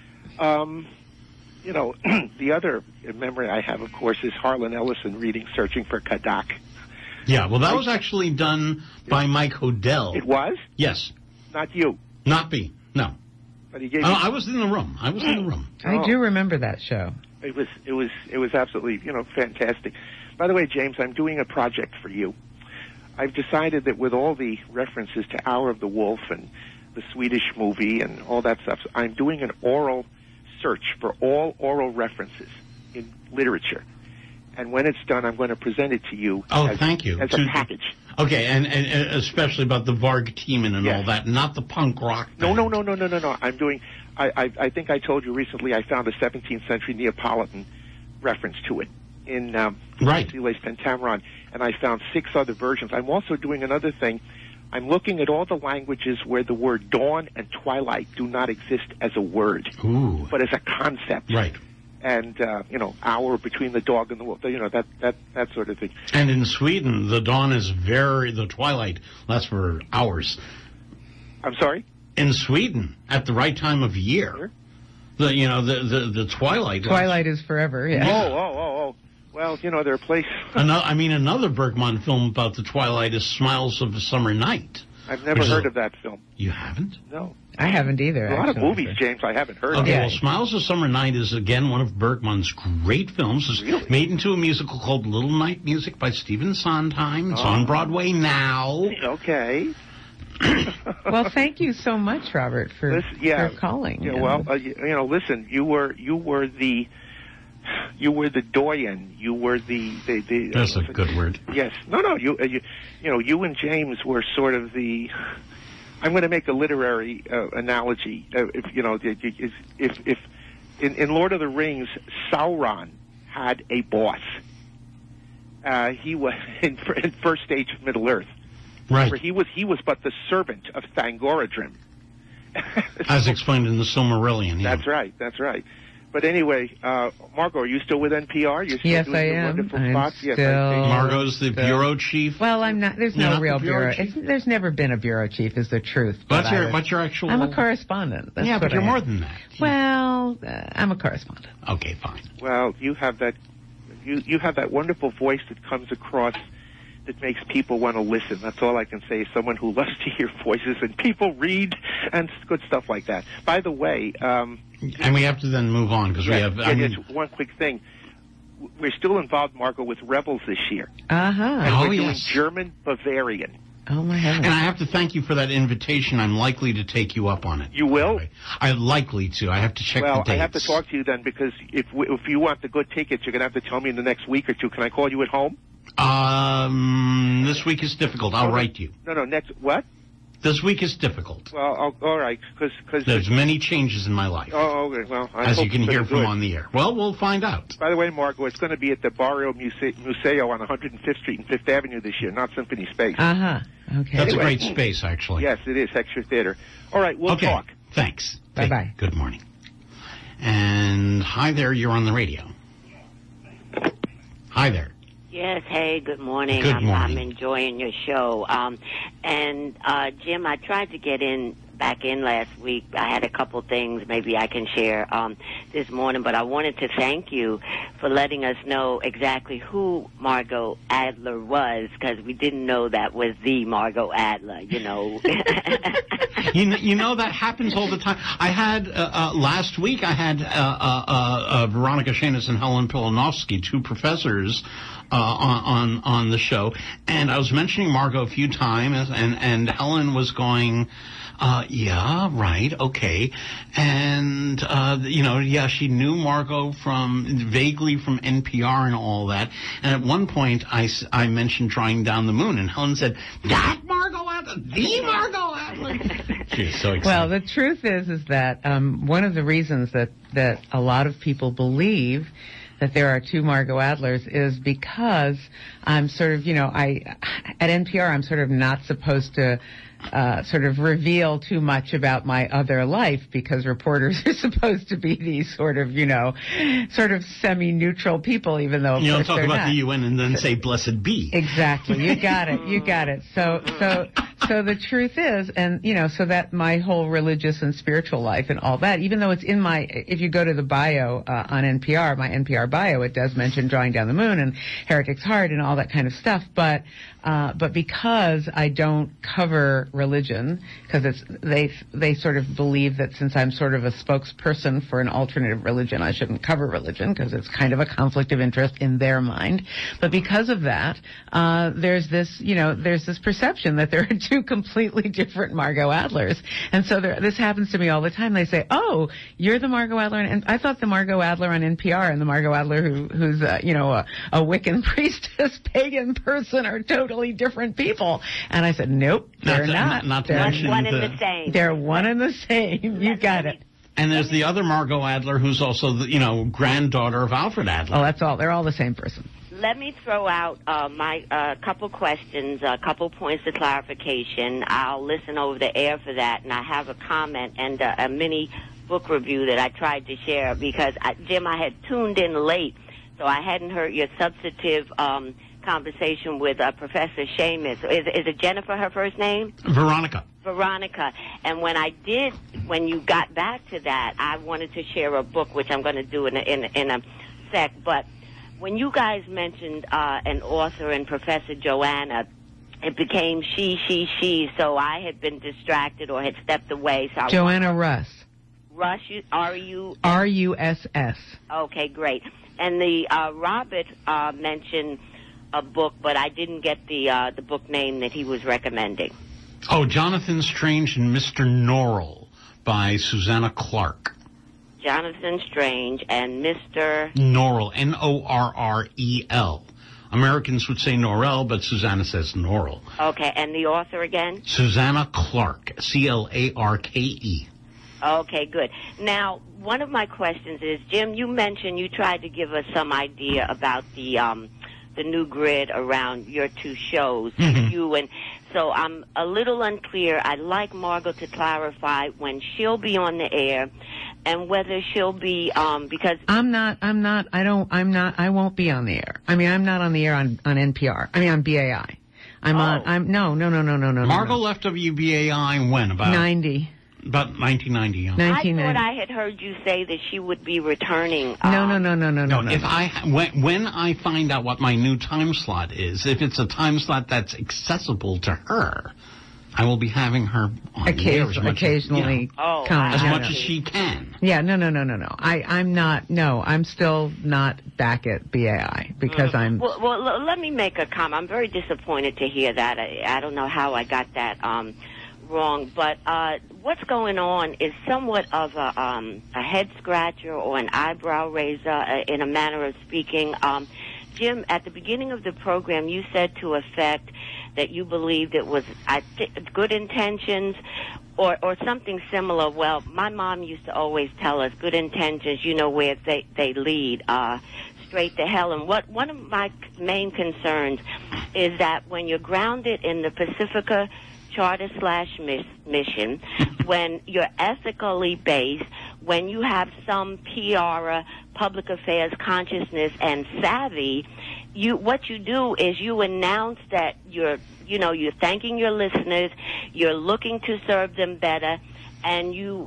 The other memory I have, of course, is Harlan Ellison reading Searching for Kadak. Yeah, well, that was actually done by Mike Hodel. It was? Yes. Not you? Not me, no. But he gave I was in the room. I do remember that show. It was absolutely, fantastic. By the way, James, I'm doing a project for you. I've decided that with all the references to Hour of the Wolf and the Swedish movie and all that stuff, I'm doing an oral search for all oral references in literature. And when it's done, I'm going to present it to you thank you. As a package. Okay, and especially about the Varg Teeman and Yes. all that, not the punk rock band. No. I'm doing, I think I told you recently I found a 17th century Neapolitan reference to it in Right. Sile's Pentameron, and I found 6 other versions. I'm also doing another thing. I'm looking at all the languages where the word dawn and twilight do not exist as a word, Ooh. but as a concept. Right. And, hour between the dog and the wolf, that sort of thing. And in Sweden, the dawn is the twilight lasts for hours. I'm sorry? In Sweden, at the right time of year, the twilight. Twilight is forever, yeah. Oh. Well, there are places. Another Bergman film about the twilight is Smiles of a Summer Night. I've never heard of that film. You haven't? No. I haven't either. A lot of movies, James, I haven't heard of. Okay, Yeah. well, Smiles of Summer Night is, again, one of Bergman's great films. It's Really? made into a musical called Little Night Music by Stephen Sondheim. It's on Broadway now. Okay. Well, thank you so much, Robert, for calling. Yeah, well, listen, you were the doyen. You were the That's a good word. Yes. No. You and James were sort of the. I'm going to make a literary analogy. If in Lord of the Rings, Sauron had a boss. He was in first stage of Middle Earth. Right. He was but the servant of Thangorodrim. As explained in the Silmarillion. Yeah. That's right. But anyway, Margot, are you still with NPR? You're still Yes, doing I the am. wonderful I'm spots? Yes, still- I see. Margot's the bureau chief. Well, I'm not. There's You're no not real the bureau bureau. chief? There's never been a bureau chief, is the truth. But What's your actual... I'm a correspondent. That's yeah, what but you're I am. more than that. Well, I'm a correspondent. Okay, fine. Well, you have that. You have that wonderful voice that comes across that makes people want to listen. That's all I can say. Someone who loves to hear voices and people read and good stuff like that. By the way, And we have to then move on because we have... just one quick thing. We're still involved, Margot, with Rebels this year. Uh-huh. And Oh, we're doing yes. German Bavarian. Oh, my heavens. And I have to thank you for that invitation. I'm likely to take you up on it. You will? I'm likely to. I have to check the Well, dates. I have to talk to you then because if you want the good tickets, you're going to have to tell me in the next week or two. Can I call you at home? This week is difficult. I'll write you. No, next, what? This week is difficult. Well, all right, because There's many changes in my life, Oh, okay. Well, I as hope you can it's hear gonna from do it. on the air. Well, we'll find out. By the way, Margot, it's going to be at the Barrio Museo on 105th Street and 5th Avenue this year, not Symphony Space. Uh-huh. Okay. That's Anyway. a great space, actually. Yes, it is, Extra Theater. All right, we'll Okay. talk. Thanks. Bye-bye. Good morning. And hi there, you're on the radio. Hi there. Yes, hey, good morning. Good I'm morning. enjoying your show. Jim, I tried to get back in last week. I had a couple things maybe I can share this morning, but I wanted to thank you for letting us know exactly who Margot Adler was, because we didn't know that was the Margot Adler, you know that happens all the time. I had last week. I had Veronica Shanis and Helen Pilanovsky, two professors, on the show, and I was mentioning Margot a few times, and Helen was going, yeah, right, okay, and she knew Margot vaguely from NPR and all that, and at one point I mentioned Drawing Down the Moon, and Helen said, that Margot Adler, the Margot Adler. She was so excited. Well, the truth is that one of the reasons that a lot of people believe that there are two Margot Adlers is because I'm sort of, at NPR I'm sort of not supposed to sort of reveal too much about my other life because reporters are supposed to be these sort of, sort of semi-neutral people, even though of you don't course talk they're about not. the UN and then say blessed be. Exactly. You got it. You got it. So So the truth is, and so that my whole religious and spiritual life and all that, even though it's in if you go to the bio on NPR, my NPR bio, it does mention Drawing Down the Moon and Heretic's Heart and all that kind of stuff. But because I don't cover religion, because they sort of believe that since I'm sort of a spokesperson for an alternative religion, I shouldn't cover religion because it's kind of a conflict of interest in their mind. But because of that, there's this perception that there are two completely different Margot Adlers. And so this happens to me all the time. They say, "Oh, you're the Margot Adler," and I thought the Margot Adler on NPR and the Margot Adler who's a Wiccan priestess, pagan person are totally different people. And I said, "Nope, they're not. Not to they're mention one and the same. They're one and the same. You got it." And there's the other Margot Adler, who's also the granddaughter of Alfred Adler. Oh, that's all. They're all the same person. Let me throw out my couple questions, a couple points of clarification. I'll listen over the air for that, and I have a comment and a mini book review that I tried to share because, Jim, I had tuned in late, so I hadn't heard your substantive conversation with Professor Seamus. Is it Jennifer, her first name? Veronica. And when you got back to that, I wanted to share a book, which I'm going to do in a sec, but when you guys mentioned an author and Professor Joanna, it became she, so I had been distracted or had stepped away. So Joanna Russ. Russ, R-U? R-U-S-S. Okay, great. And the Robert mentioned a book, but I didn't get the book name that he was recommending. Oh, Jonathan Strange and Mr. Norrell by Susanna Clark. Jonathan Strange and Mr. Norrell, N-O-R-R-E-L. Americans would say Norrell, but Susanna says Norrell. Okay, and the author again? Susanna Clark, C-L-A-R-K-E. Okay, good. Now, one of my questions is, Jim, you mentioned you tried to give us some idea about the new grid around your two shows, so I'm a little unclear. I'd like Margot to clarify when she'll be on the air and whether she'll be, because... I won't be on the air. I mean, I'm not on the air on NPR. I mean, on BAI. No. Margot left WBAI when? About 90. About 1990. Yeah. I thought I had heard you say that she would be returning. No. When I find out what my new time slot is, if it's a time slot that's accessible to her, I will be having her on occasionally come. As much as she can. Yeah, no. I'm not, I'm still not back at BAI because I'm... Well, let me make a comment. I'm very disappointed to hear that. I don't know how I got that wrong, but what's going on is somewhat of a head scratcher or an eyebrow raiser in a manner of speaking. Jim, at the beginning of the program, you said to effect that you believed it was good intentions or something similar. Well, my mom used to always tell us good intentions, where they lead straight to hell. And one of my main concerns is that when you're grounded in the Pacifica Charter/mission, when you're ethically based, when you have some PR, public affairs consciousness and savvy, what you do is you announce that you're thanking your listeners, you're looking to serve them better, and you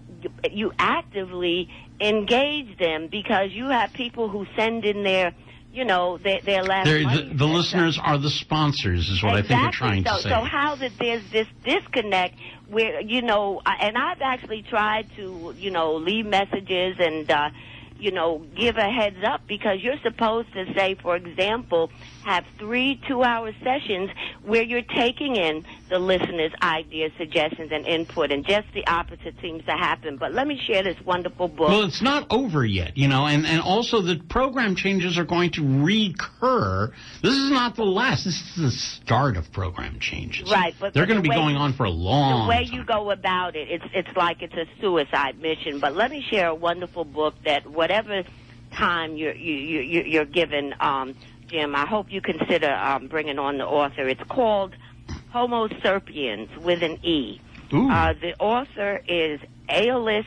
actively engage them because you have people who send in their last money. The listeners are the sponsors, is what exactly. I think you're trying to say. So how that there's this disconnect where, and I've actually tried to, leave messages and, give a heads up because you're supposed to say, for example, have 3 2-hour sessions where you're taking in the listeners' ideas, suggestions, and input, and just the opposite seems to happen. But let me share this wonderful book. Well, it's not over yet, and also the program changes are going to recur. This is not the last. This is the start of program changes. Right. But they're going to be going on for a long The way time. you go about it, it's like it's a suicide mission. But let me share a wonderful book that whatever time you're given, Jim, I hope you consider bringing on the author. It's called Homo Sapiens with an E. The author is Aeolus,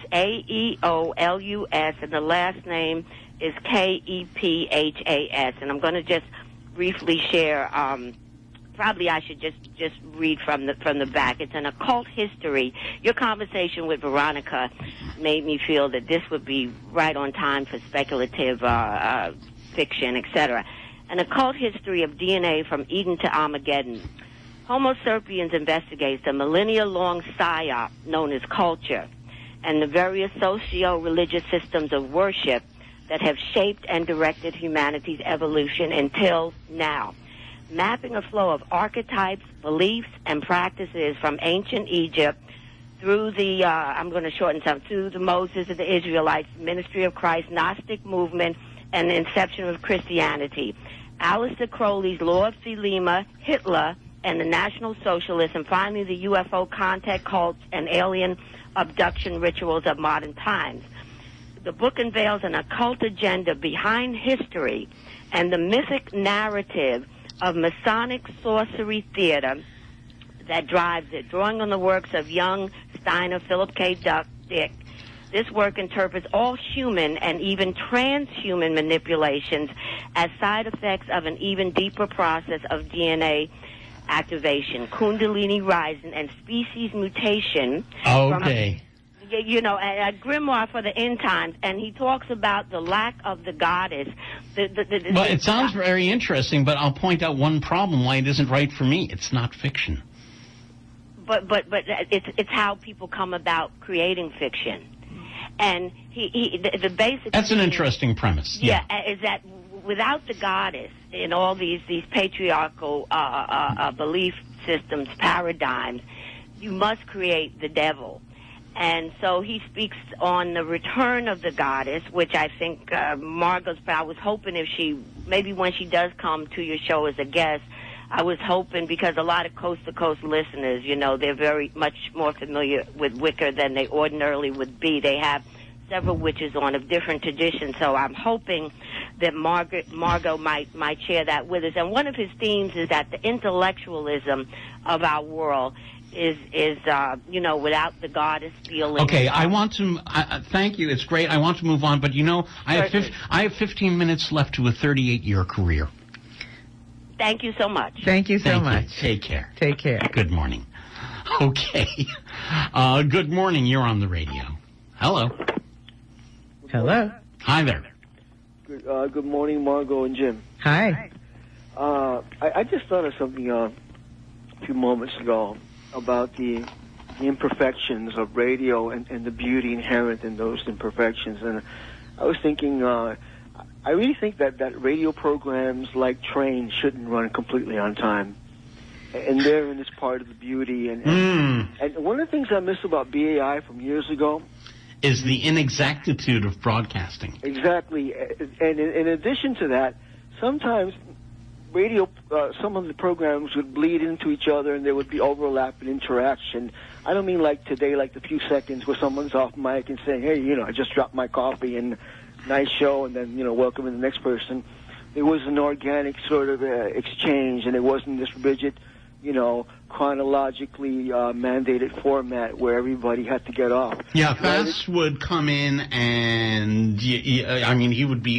A-E-O-L-U-S, and the last name is K-E-P-H-A-S. And I'm going to just briefly share probably I should just read from the back. It's an occult history. Your conversation with Veronica made me feel that this would be right on time for speculative fiction, etc. An occult history of DNA from Eden to Armageddon. Homo sapiens investigates the millennia-long psyop known as culture and the various socio-religious systems of worship that have shaped and directed humanity's evolution until now. Mapping a flow of archetypes, beliefs, and practices from ancient Egypt through the, I'm going to shorten some, through the Moses of the Israelites, Ministry of Christ, Gnostic movement, and the inception of Christianity. Aleister Crowley's Law of Thelema, Hitler, and the National Socialists, and finally the UFO contact cults and alien abduction rituals of modern times. The book unveils an occult agenda behind history and the mythic narrative of Masonic sorcery theater that drives it, drawing on the works of Jung, Steiner, Philip K. Dick. This work interprets all human and even transhuman manipulations as side effects of an even deeper process of DNA activation, Kundalini rising, and species mutation. Okay. You know, a grimoire for the end times, and he talks about the lack of the goddess. Well, it sounds very interesting, but I'll point out one problem why it isn't right for me. It's not fiction. But it's how people come about creating fiction, and the basic. That's an interesting premise. Yeah, is that without the goddess in all these patriarchal belief systems, paradigms, you must create the devil. And so he speaks on the return of the goddess, which I think Margot's. I was hoping maybe when she does come to your show as a guest, I was hoping, because a lot of coast-to-coast listeners, you know, they're very much more familiar with Wicca than they ordinarily would be. They have several witches on of different traditions, so I'm hoping that Margot might share that with us. And one of his themes is that the intellectualism of our world is you know, without the goddess feeling. Okay, I want to thank you. It's great. I want to move on, but you know, I have 15 minutes left to a 38-year career. Thank you so much. Thank you so much. Take care. Take care. Good morning. Okay. Good morning. You're on the radio. Hello. Hello. Hi there. Good morning, Margot and Jim. Hi. I just thought of something a few moments ago about the imperfections of radio and the beauty inherent in those imperfections. And I was thinking, I really think that radio programs like Train shouldn't run completely on time. And therein is part of the beauty. And one of the things I miss about BAI from years ago is the inexactitude of broadcasting. Exactly. And in addition to that, sometimes radio, some of the programs would bleed into each other and there would be overlap and interaction. I don't mean like today, like the few seconds where someone's off mic and saying, hey, you know, I just dropped my coffee and nice show, and then, you know, welcome in the next person. It was an organic sort of exchange, and it wasn't this rigid, you know, chronologically mandated format where everybody had to get off. Yeah, Fast would come in and, I mean,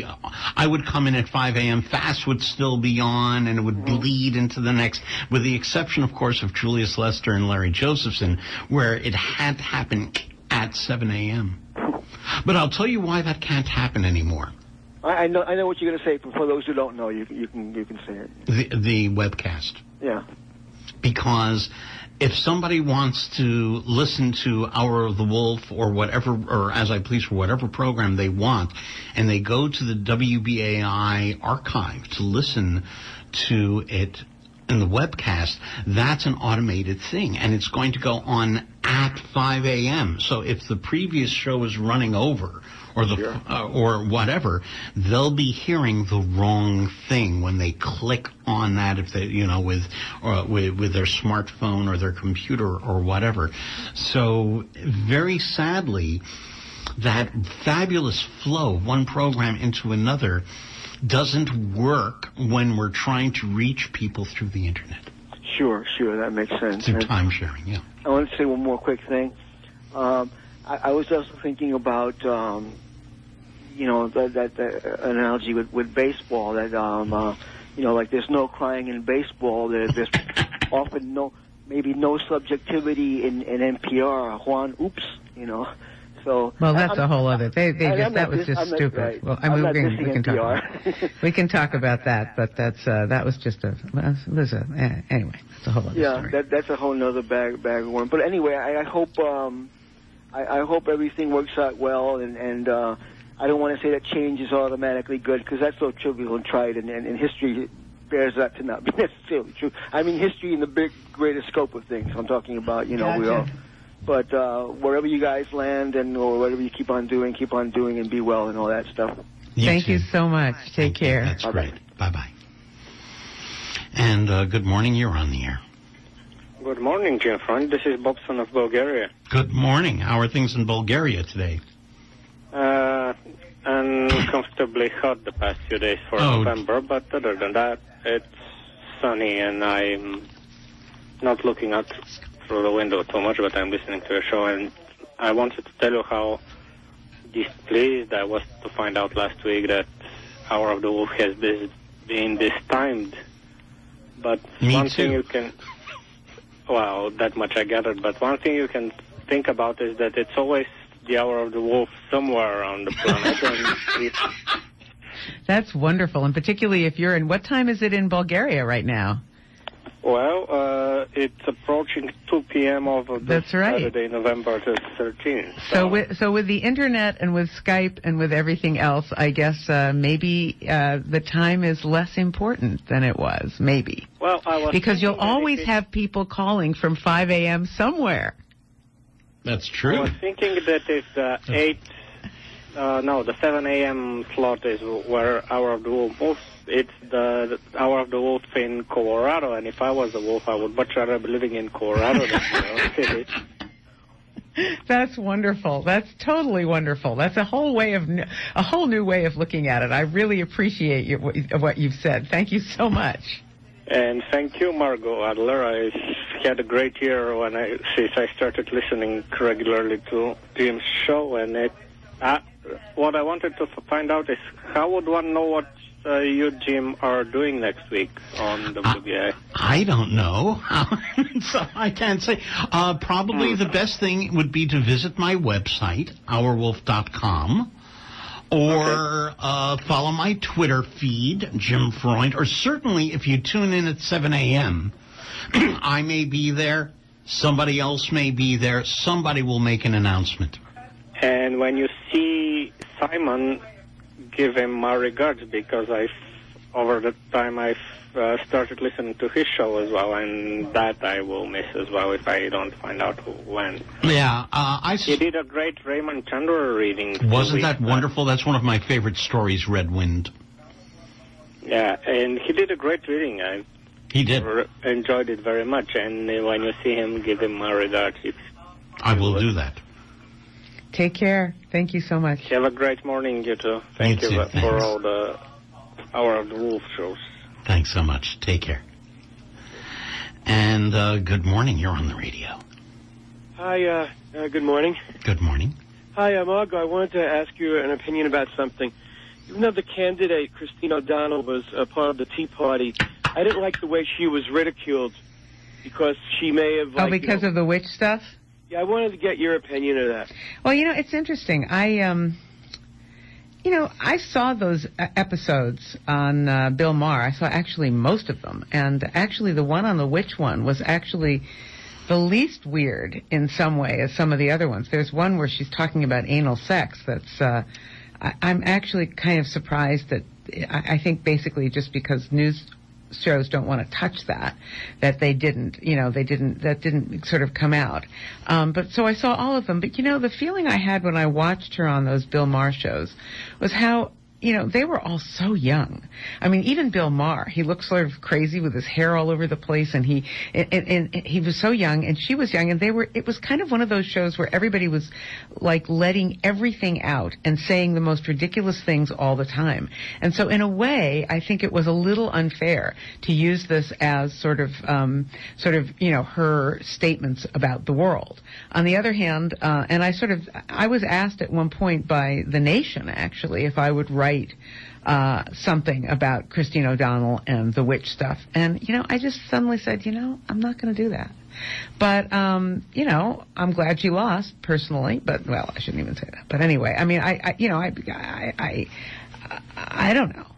I would come in at 5 a.m., Fast would still be on, and it would bleed into the next, with the exception, of course, of Julius Lester and Larry Josephson, where it had to happen at 7 a.m. But I'll tell you why that can't happen anymore. I know what you're going to say, but for those who don't know, you can say it. The webcast. Yeah. Because if somebody wants to listen to Hour of the Wolf or whatever, or As I Please for whatever program they want, and they go to the WBAI archive to listen to it in the webcast, that's an automated thing, and it's going to go on at 5 a.m. So if the previous show is running over, or or whatever, they'll be hearing the wrong thing when they click on that, if they, you know, with their smartphone or their computer or whatever. So very sadly, that fabulous flow of one program into another doesn't work when we're trying to reach people through the internet. Sure, that makes sense. Through time sharing, yeah. I want to say one more quick thing. I was also thinking about, you know, that analogy with baseball, that like there's no crying in baseball. There's often maybe no subjectivity in NPR. Juan, oops, So well, that's a whole other. That was just stupid. Right. Well, we can talk about that, but that was just anyway. That's a whole other story. Yeah, that's a whole other bag of worms. But anyway, I hope I hope everything works out well, and I don't want to say that change is automatically good, because that's so trivial and trite, and history bears that to not be necessarily true. I mean, history in the greater scope of things. I'm talking about, gotcha. we all. But wherever you guys land or whatever you keep on doing and be well and all that stuff. Thank you so much. Take care. That's great. Bye-bye. And good morning. You're on the air. Good morning, Jim Frank. This is Bobson of Bulgaria. Good morning. How are things in Bulgaria today? Uncomfortably hot the past few days for November, but other than that, it's sunny, and I'm not looking out through the window too much, but I'm listening to your show, and I wanted to tell you how displeased I was to find out last week that Hour of the Wolf has been timed. But thing you can, that much I gathered, but one thing you can think about is that it's always the Hour of the Wolf somewhere around the planet. That's wonderful, and particularly if you're in, what time is it in Bulgaria right now? Well, it's approaching 2 p.m. of Saturday, November 13th. So with the internet and with Skype and with everything else, I guess maybe the time is less important than it was, maybe. Well, because you'll always have people calling from 5 a.m. somewhere. That's true. I was thinking that if the 7 a.m. slot is where Hour of the Wolf moves, it's the Hour of the Wolf in Colorado, and if I was a wolf, I would much rather be living in Colorado than New York City. That's wonderful. That's totally wonderful. That's a whole new way of looking at it. I really appreciate what you've said. Thank you so much. And thank you, Margot Adler. I had a great year since I started listening regularly to Jim's show, and what I wanted to find out is how would one know what you, Jim, are doing next week on WBI? I don't know. So I can't say. Probably the best thing would be to visit my website, ourwolf.com, or follow my Twitter feed, Jim Freund, or certainly if you tune in at 7 a.m., I may be there, somebody else may be there, somebody will make an announcement. And when you see Simon, give him my regards, because over the time I've started listening to his show as well, and that I will miss as well if I don't find out when. Yeah, he did a great Raymond Chandler reading. Wasn't that wonderful? That's one of my favorite stories, Red Wind. Yeah, and he did a great reading. He did. Enjoyed it very much, and when you see him, give him my regards. I will do that. Take care. Thank you so much. Have a great morning, you too. Thank you for all the Hour of the Wolf shows. Thanks so much. Take care. And good morning. You're on the radio. Hi, good morning. Good morning. Hi, Margo. I wanted to ask you an opinion about something. Even though the candidate, Christine O'Donnell, was a part of the Tea Party, I didn't like the way she was ridiculed because she may have... because of the witch stuff? Yeah, I wanted to get your opinion of that. Well, it's interesting. I saw those episodes on Bill Maher. I saw actually most of them. And actually the one on the witch one was actually the least weird in some way as some of the other ones. There's one where she's talking about anal sex that's... I'm actually kind of surprised that I think basically just because news shows don't want to touch that they didn't, that didn't sort of come out. But so I saw all of them. But, the feeling I had when I watched her on those Bill Maher shows was how, they were all so young. I mean, even Bill Maher, he looked sort of crazy with his hair all over the place, and he was so young, and she was young, and it was kind of one of those shows where everybody was like letting everything out and saying the most ridiculous things all the time. And so in a way, I think it was a little unfair to use this as sort of, her statements about the world. On the other hand, and I was asked at one point by The Nation, actually, if I would write write something about Christine O'Donnell and the witch stuff. And, I just suddenly said, I'm not going to do that. But, I'm glad she lost personally, but, well, I shouldn't even say that. But anyway, I mean, I don't know.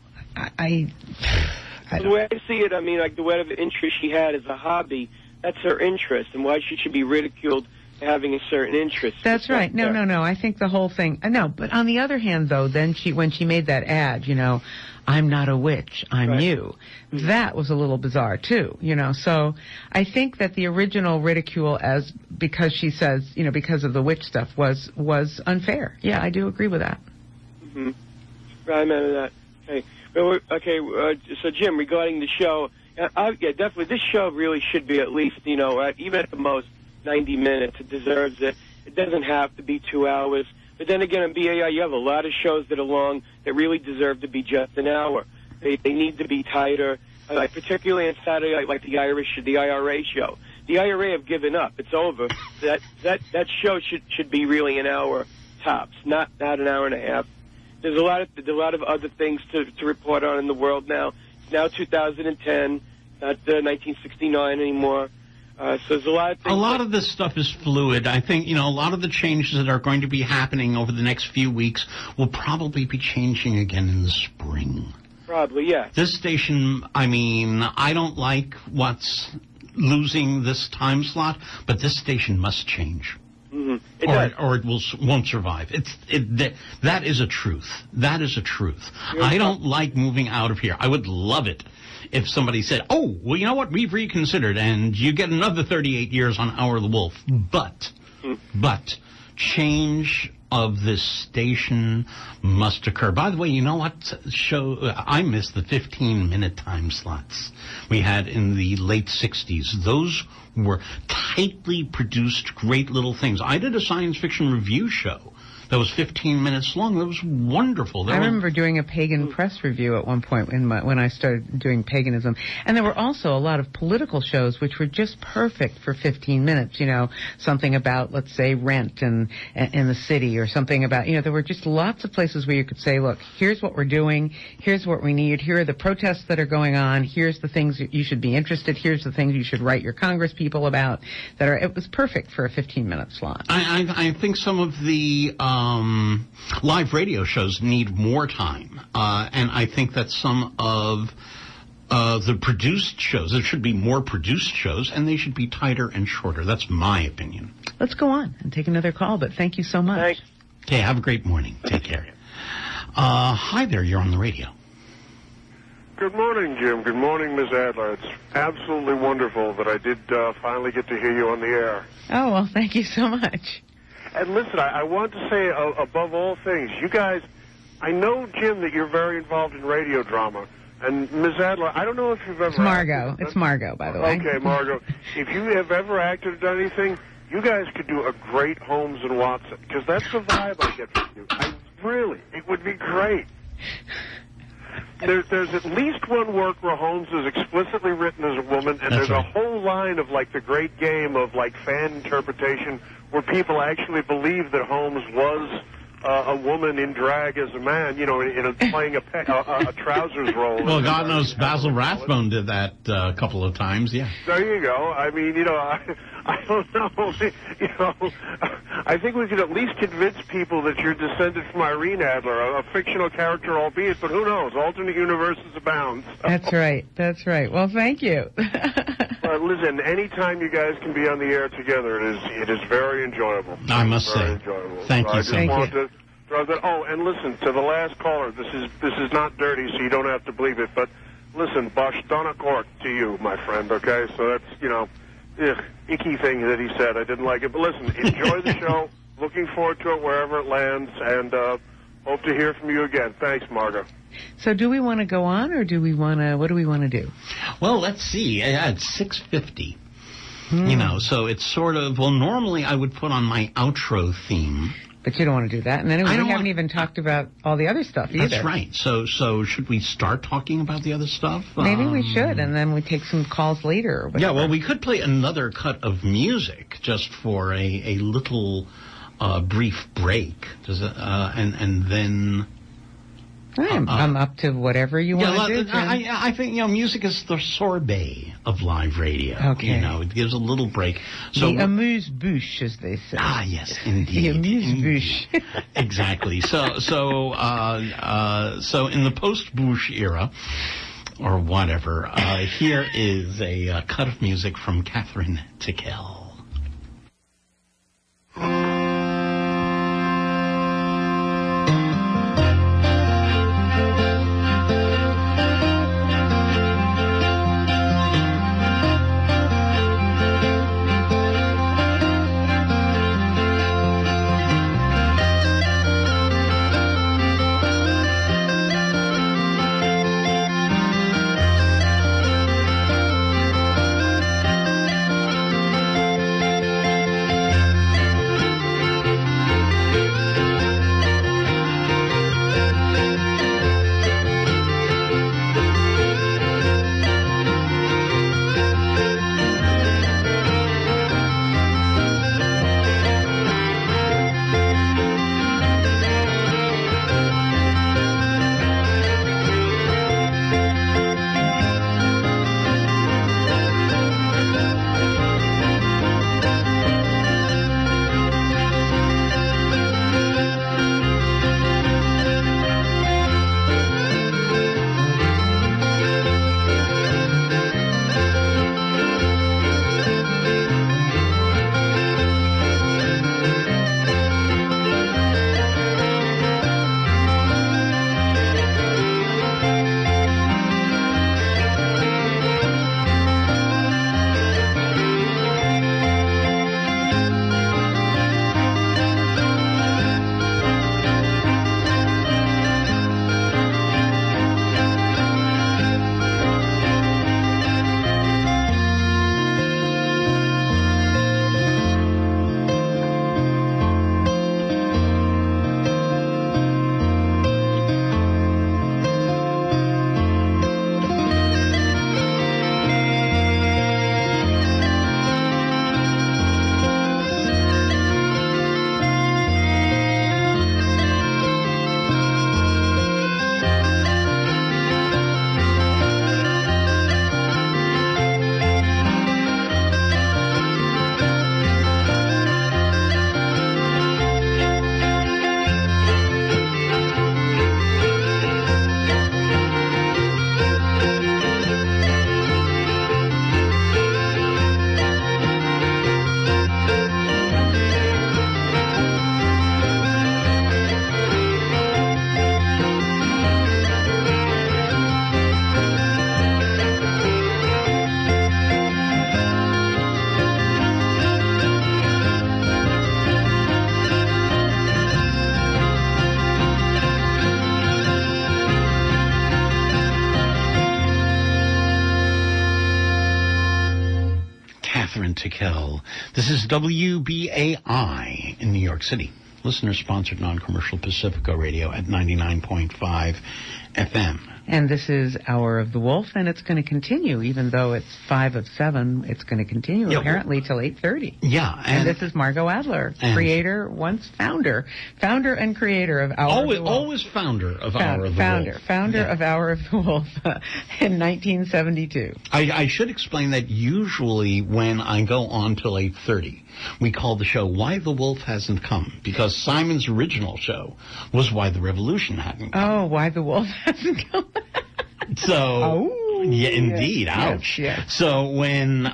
The way I see it, I mean, like the whatever interest she had as a hobby, that's her interest, and why she should be ridiculed for having a certain interest. That's right. No. I think the whole thing. No, but on the other hand, though, then when she made that ad, I'm not a witch, I'm you. That was a little bizarre too, So I think that the original ridicule, because she says, because of the witch stuff, was unfair. Yeah, I do agree with that. Mm-hmm. Right, I remember that. Okay. So Jim, regarding the show, definitely, this show really should be at least, even at the most 90 minutes. It deserves it. It doesn't have to be 2 hours. But then again, on BAI, you have a lot of shows that are long that really deserve to be just an hour. They need to be tighter, particularly on Saturday, like the IRA show. The IRA have given up. It's over. That show should be really an hour tops, not an hour and a half. There's a lot of other things to report on in the world now. It's now 2010, not 1969 anymore. So there's a lot of things. A lot of this stuff is fluid. I think, a lot of the changes that are going to be happening over the next few weeks will probably be changing again in the spring. Probably, yeah. This station, I don't like what's losing this time slot, but this station must change. Mm-hmm. Or it won't survive. That is a truth. That is a truth. I don't like moving out of here. I would love it if somebody said, oh, well, you know what, we've reconsidered, and you get another 38 years on Hour of the Wolf. But change of this station must occur. By the way, you know what I missed the 15-minute time slots we had in the late 60s. Those were tightly produced, great little things. I did a science fiction review show that was 15 minutes long. That was wonderful. I remember doing a pagan press review at one point when I started doing paganism. And there were also a lot of political shows which were just perfect for 15 minutes, something about, let's say, rent in the city, or something about, there were just lots of places where you could say, look, here's what we're doing, here's what we need, here are the protests that are going on, here's the things that you should be interested, here's the things you should write your Congress people about. It was perfect for a 15-minute slot. I think some of the live radio shows need more time, and I think that some of the produced shows, there should be more produced shows, and they should be tighter and shorter. That's my opinion. Let's go on and take another call, but thank you so much. Thanks. Okay, have a great morning. Take care. Hi there, you're on the radio. Good morning, Jim. Good morning, Ms. Adler. It's absolutely wonderful that I did finally get to hear you on the air. Oh, well, thank you so much. And listen, I want to say, above all things, you guys, I know, Jim, that you're very involved in radio drama. And Ms. Adler, I don't know if you've ever... It's Margot. It's Margot, by the way. Okay, Margot. If you have ever acted or done anything, you guys could do a great Holmes and Watson, because that's the vibe I get from you. It would be great. There's at least one work where Holmes is explicitly written as a woman, and there's a whole line of, like, the great game of, like, fan interpretation where people actually believe that Holmes was a woman in drag as a man, playing a trousers role. Well, God knows Basil Rathbone did that a couple of times, yeah. There you go. I mean, I don't know. I think we could at least convince people that you're descended from Irene Adler, a fictional character, albeit, but who knows? Alternate universes abound. So. That's right. Well, thank you. Listen, anytime you guys can be on the air together, it is very enjoyable. I must say. Enjoyable. Thank you so much. I just wanted to throw that. Oh, and listen, to the last caller, this is not dirty, so you don't have to believe it, but listen, Bosh Donna Cork to you, my friend, okay? So that's, icky thing that he said. I didn't like it. But listen, enjoy the show. Looking forward to it wherever it lands, and hope to hear from you again. Thanks, Margo. So do we want to go on, or what do we want to do? Well, let's see. It's 6:50. So it's sort of, normally I would put on my outro theme. But you don't want to do that. And then we haven't even talked about all the other stuff either. That's right. So should we start talking about the other stuff? Maybe we should, and then we take some calls later. Yeah, well, we could play another cut of music just for a little brief break. And then I'm up to whatever you want to do, Jim. I think, music is the sorbet of live radio. Okay. It gives a little break. So the amuse-bouche, as they say. Ah, yes, indeed. The amuse-bouche. Exactly. So in the post-Bush era, or whatever, here is a cut of music from Catherine Tickell. Tickell. This is WBAI in New York City. Listener-sponsored non-commercial Pacifica Radio at 99.5 FM. And this is Hour of the Wolf, and it's going to continue, even though it's 5 of 7. It's going to continue apparently till 8:30. Yeah, and this is Margot Adler, creator, once founder and creator of Hour of the Wolf. Always founder of Hour of the Wolf. Founder of Hour of the Wolf in 1972. I should explain that usually when I go on till 8:30, we call the show Why the Wolf Hasn't Come, because Simon's original show was Why the Revolution Hadn't Come. Oh, Why the Wolf Hasn't Come. So, yeah, indeed, yes, ouch. Yes. So when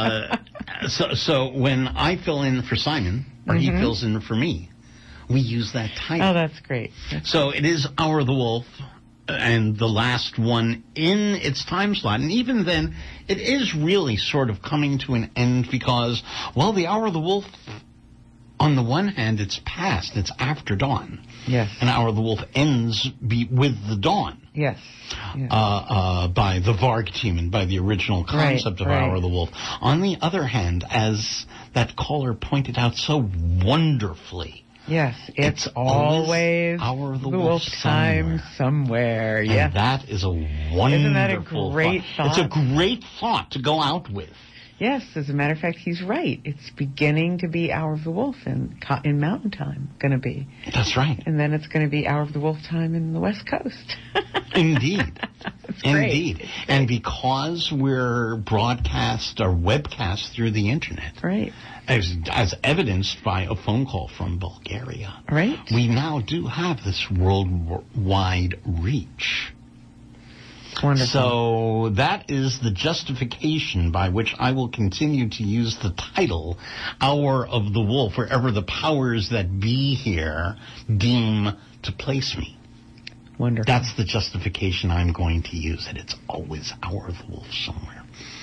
so when I fill in for Simon, or he fills in for me, we use that title. Oh, that's great. So it is Hour of the Wolf, and the last one in its time slot. And even then, it is really sort of coming to an end because, well, the Hour of the Wolf, on the one hand, it's past. It's after dawn. Yes. And Hour of the Wolf ends with the dawn. Yes. By the Varg team and by the original concept of Hour of the Wolf. On the other hand, as that caller pointed out so wonderfully, yes, it's always Hour of the Wolf time somewhere. Yes. And that is a wonderful Isn't that a great thought? It's a great thought to go out with. Yes, as a matter of fact, he's right. It's beginning to be Hour of the Wolf in Mountain Time, going to be. That's right. And then it's going to be Hour of the Wolf time in the West Coast. Indeed. Indeed. Great. And because we're broadcast or webcast through the internet, right, as evidenced by a phone call from Bulgaria, right, we now do have this worldwide reach. Wonderful. So that is the justification by which I will continue to use the title Hour of the Wolf wherever the powers that be here deem to place me. Wonderful. That's the justification I'm going to use, and it's always Hour of the Wolf somewhere.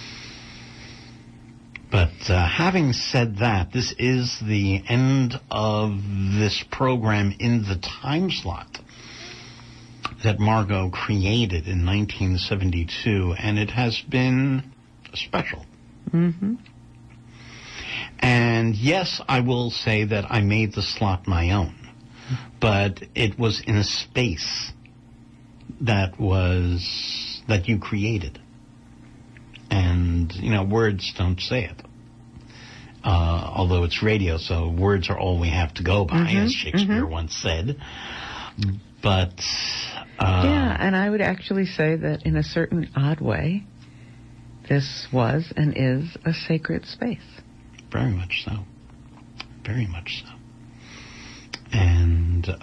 But having said that, this is the end of this program in the time slot that Margot created in 1972, and it has been special. Mm-hmm. And yes, I will say that I made the slot my own, but it was in a space that you created. And, words don't say it. Although it's radio, so words are all we have to go by, as Shakespeare once said. But... yeah, and I would actually say that in a certain odd way, this was and is a sacred space. Very much so. Very much so. And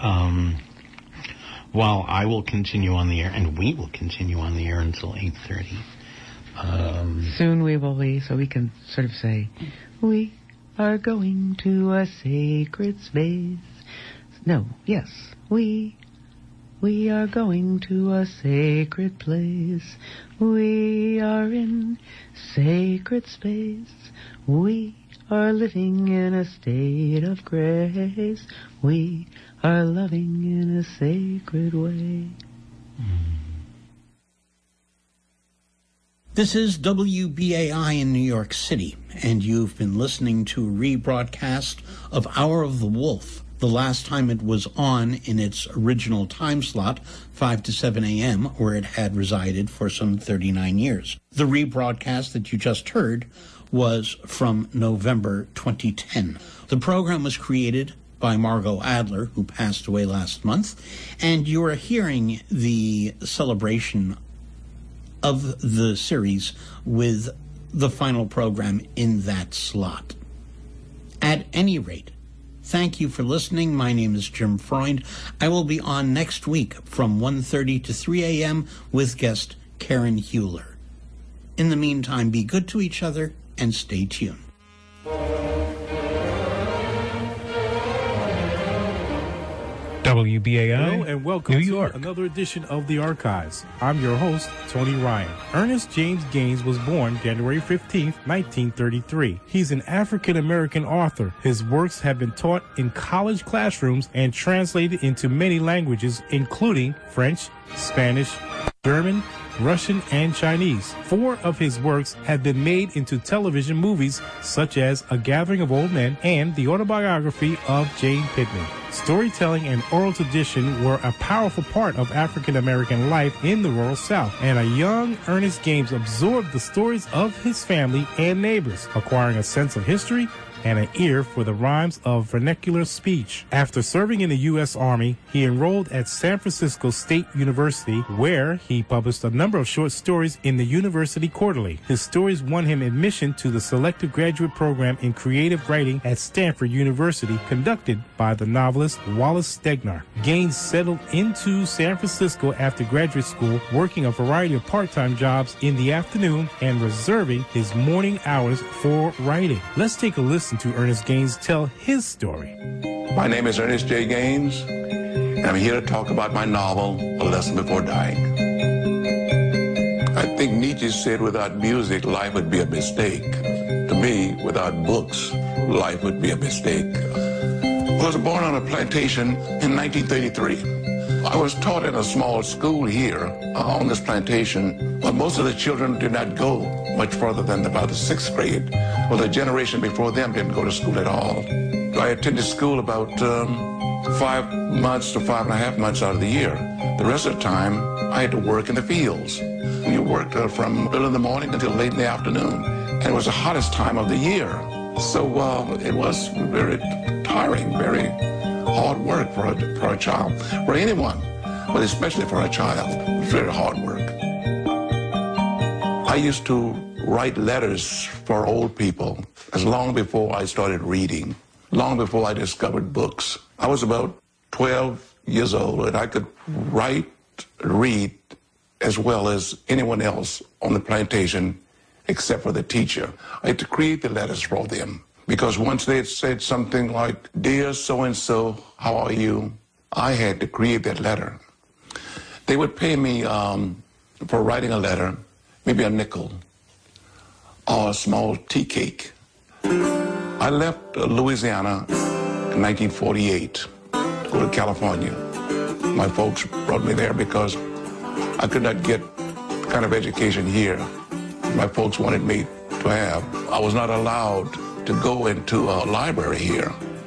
while I will continue on the air, and we will continue on the air until 8:30. Soon we will be, so we can sort of say, we are going to a sacred space. No, yes, we are going to a sacred place. We are in sacred space. We are living in a state of grace. We are loving in a sacred way. This is WBAI in New York City, and you've been listening to a rebroadcast of Hour of the Wolf. The last time it was on in its original time slot, 5 to 7 a.m., where it had resided for some 39 years. The rebroadcast that you just heard was from November 2010. The program was created by Margot Adler, who passed away last month, and you are hearing the celebration of the series with the final program in that slot. At any rate, thank you for listening. My name is Jim Freund. I will be on next week from 1:30 to 3 a.m. with guest Karen Hewler. In the meantime, be good to each other and stay tuned. WBAI, hello and welcome New York. To another edition of The Archives. I'm your host, Tony Ryan. Ernest James Gaines was born January 15, 1933. He's an African-American author. His works have been taught in college classrooms and translated into many languages, including French, Spanish, German, Russian, and Chinese. 4 of his works have been made into television movies, such as A Gathering of Old Men and the autobiography of Jane Pittman. Storytelling and oral tradition were a powerful part of African-American life in the rural South, and a young Ernest Gaines absorbed the stories of his family and neighbors, acquiring a sense of history and an ear for the rhymes of vernacular speech. After serving in the U.S. Army, he enrolled at San Francisco State University, where he published a number of short stories in the University Quarterly. His stories won him admission to the selective graduate program in creative writing at Stanford University, conducted by the novelist Wallace Stegner. Gaines settled into San Francisco after graduate school, working a variety of part-time jobs in the afternoon and reserving his morning hours for writing. Let's take a listen to Ernest Gaines tell his story. My name is Ernest J. Gaines, and I'm here to talk about my novel, A Lesson Before Dying. I think Nietzsche said without music, life would be a mistake. To me, without books, life would be a mistake. I was born on a plantation in 1933. I was taught in a small school here on this plantation, but most of the children did not go much further than about the 6th grade. Well, the generation before them didn't go to school at all. I attended school about 5 months to 5.5 months out of the year. The rest of the time, I had to work in the fields. You worked from early in the morning until late in the afternoon. And it was the hottest time of the year. So it was very tiring, very hard work for a child, for anyone, but especially for a child. It was very hard work. I used to write letters for old people as long before I started reading, long before I discovered books. I was about 12 years old, and I could write, read, as well as anyone else on the plantation, except for the teacher. I had to create the letters for them, because once they had said something like, "Dear so-and-so, how are you?" I had to create that letter. They would pay me for writing a letter, maybe a nickel or a small tea cake. I left Louisiana in 1948 to go to California. My folks brought me there because I could not get the kind of education here my folks wanted me to have. I was not allowed to go into a library here.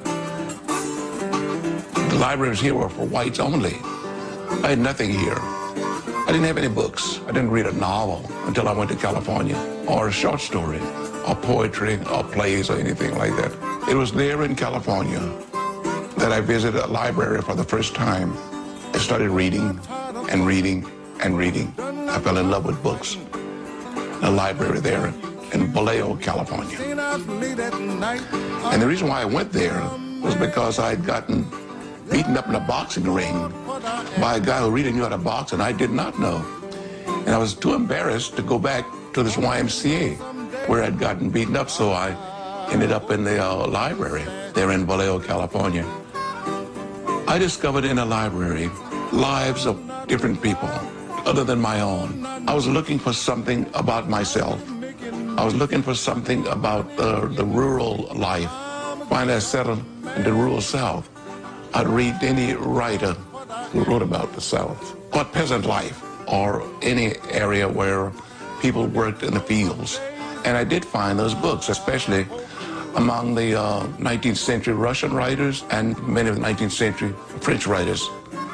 The libraries here were for whites only. I had nothing here. I didn't have any books. I didn't read a novel until I went to California, or a short story, or poetry, or plays, or anything like that. It was there in California that I visited a library for the first time. I started reading and reading and reading. I fell in love with books. A library there in Vallejo, California. And the reason why I went there was because I had gotten beaten up in a boxing ring by a guy who really knew how to box, and I did not know. And I was too embarrassed to go back to this YMCA where I'd gotten beaten up, so I ended up in the library there in Vallejo, California. I discovered in a library lives of different people other than my own. I was looking for something about myself. I was looking for something about the rural life. Finally, I settled in the rural South. I'd read any writer who wrote about the South, or peasant life, or any area where people worked in the fields. And I did find those books, especially among the 19th century Russian writers and many of the 19th century French writers.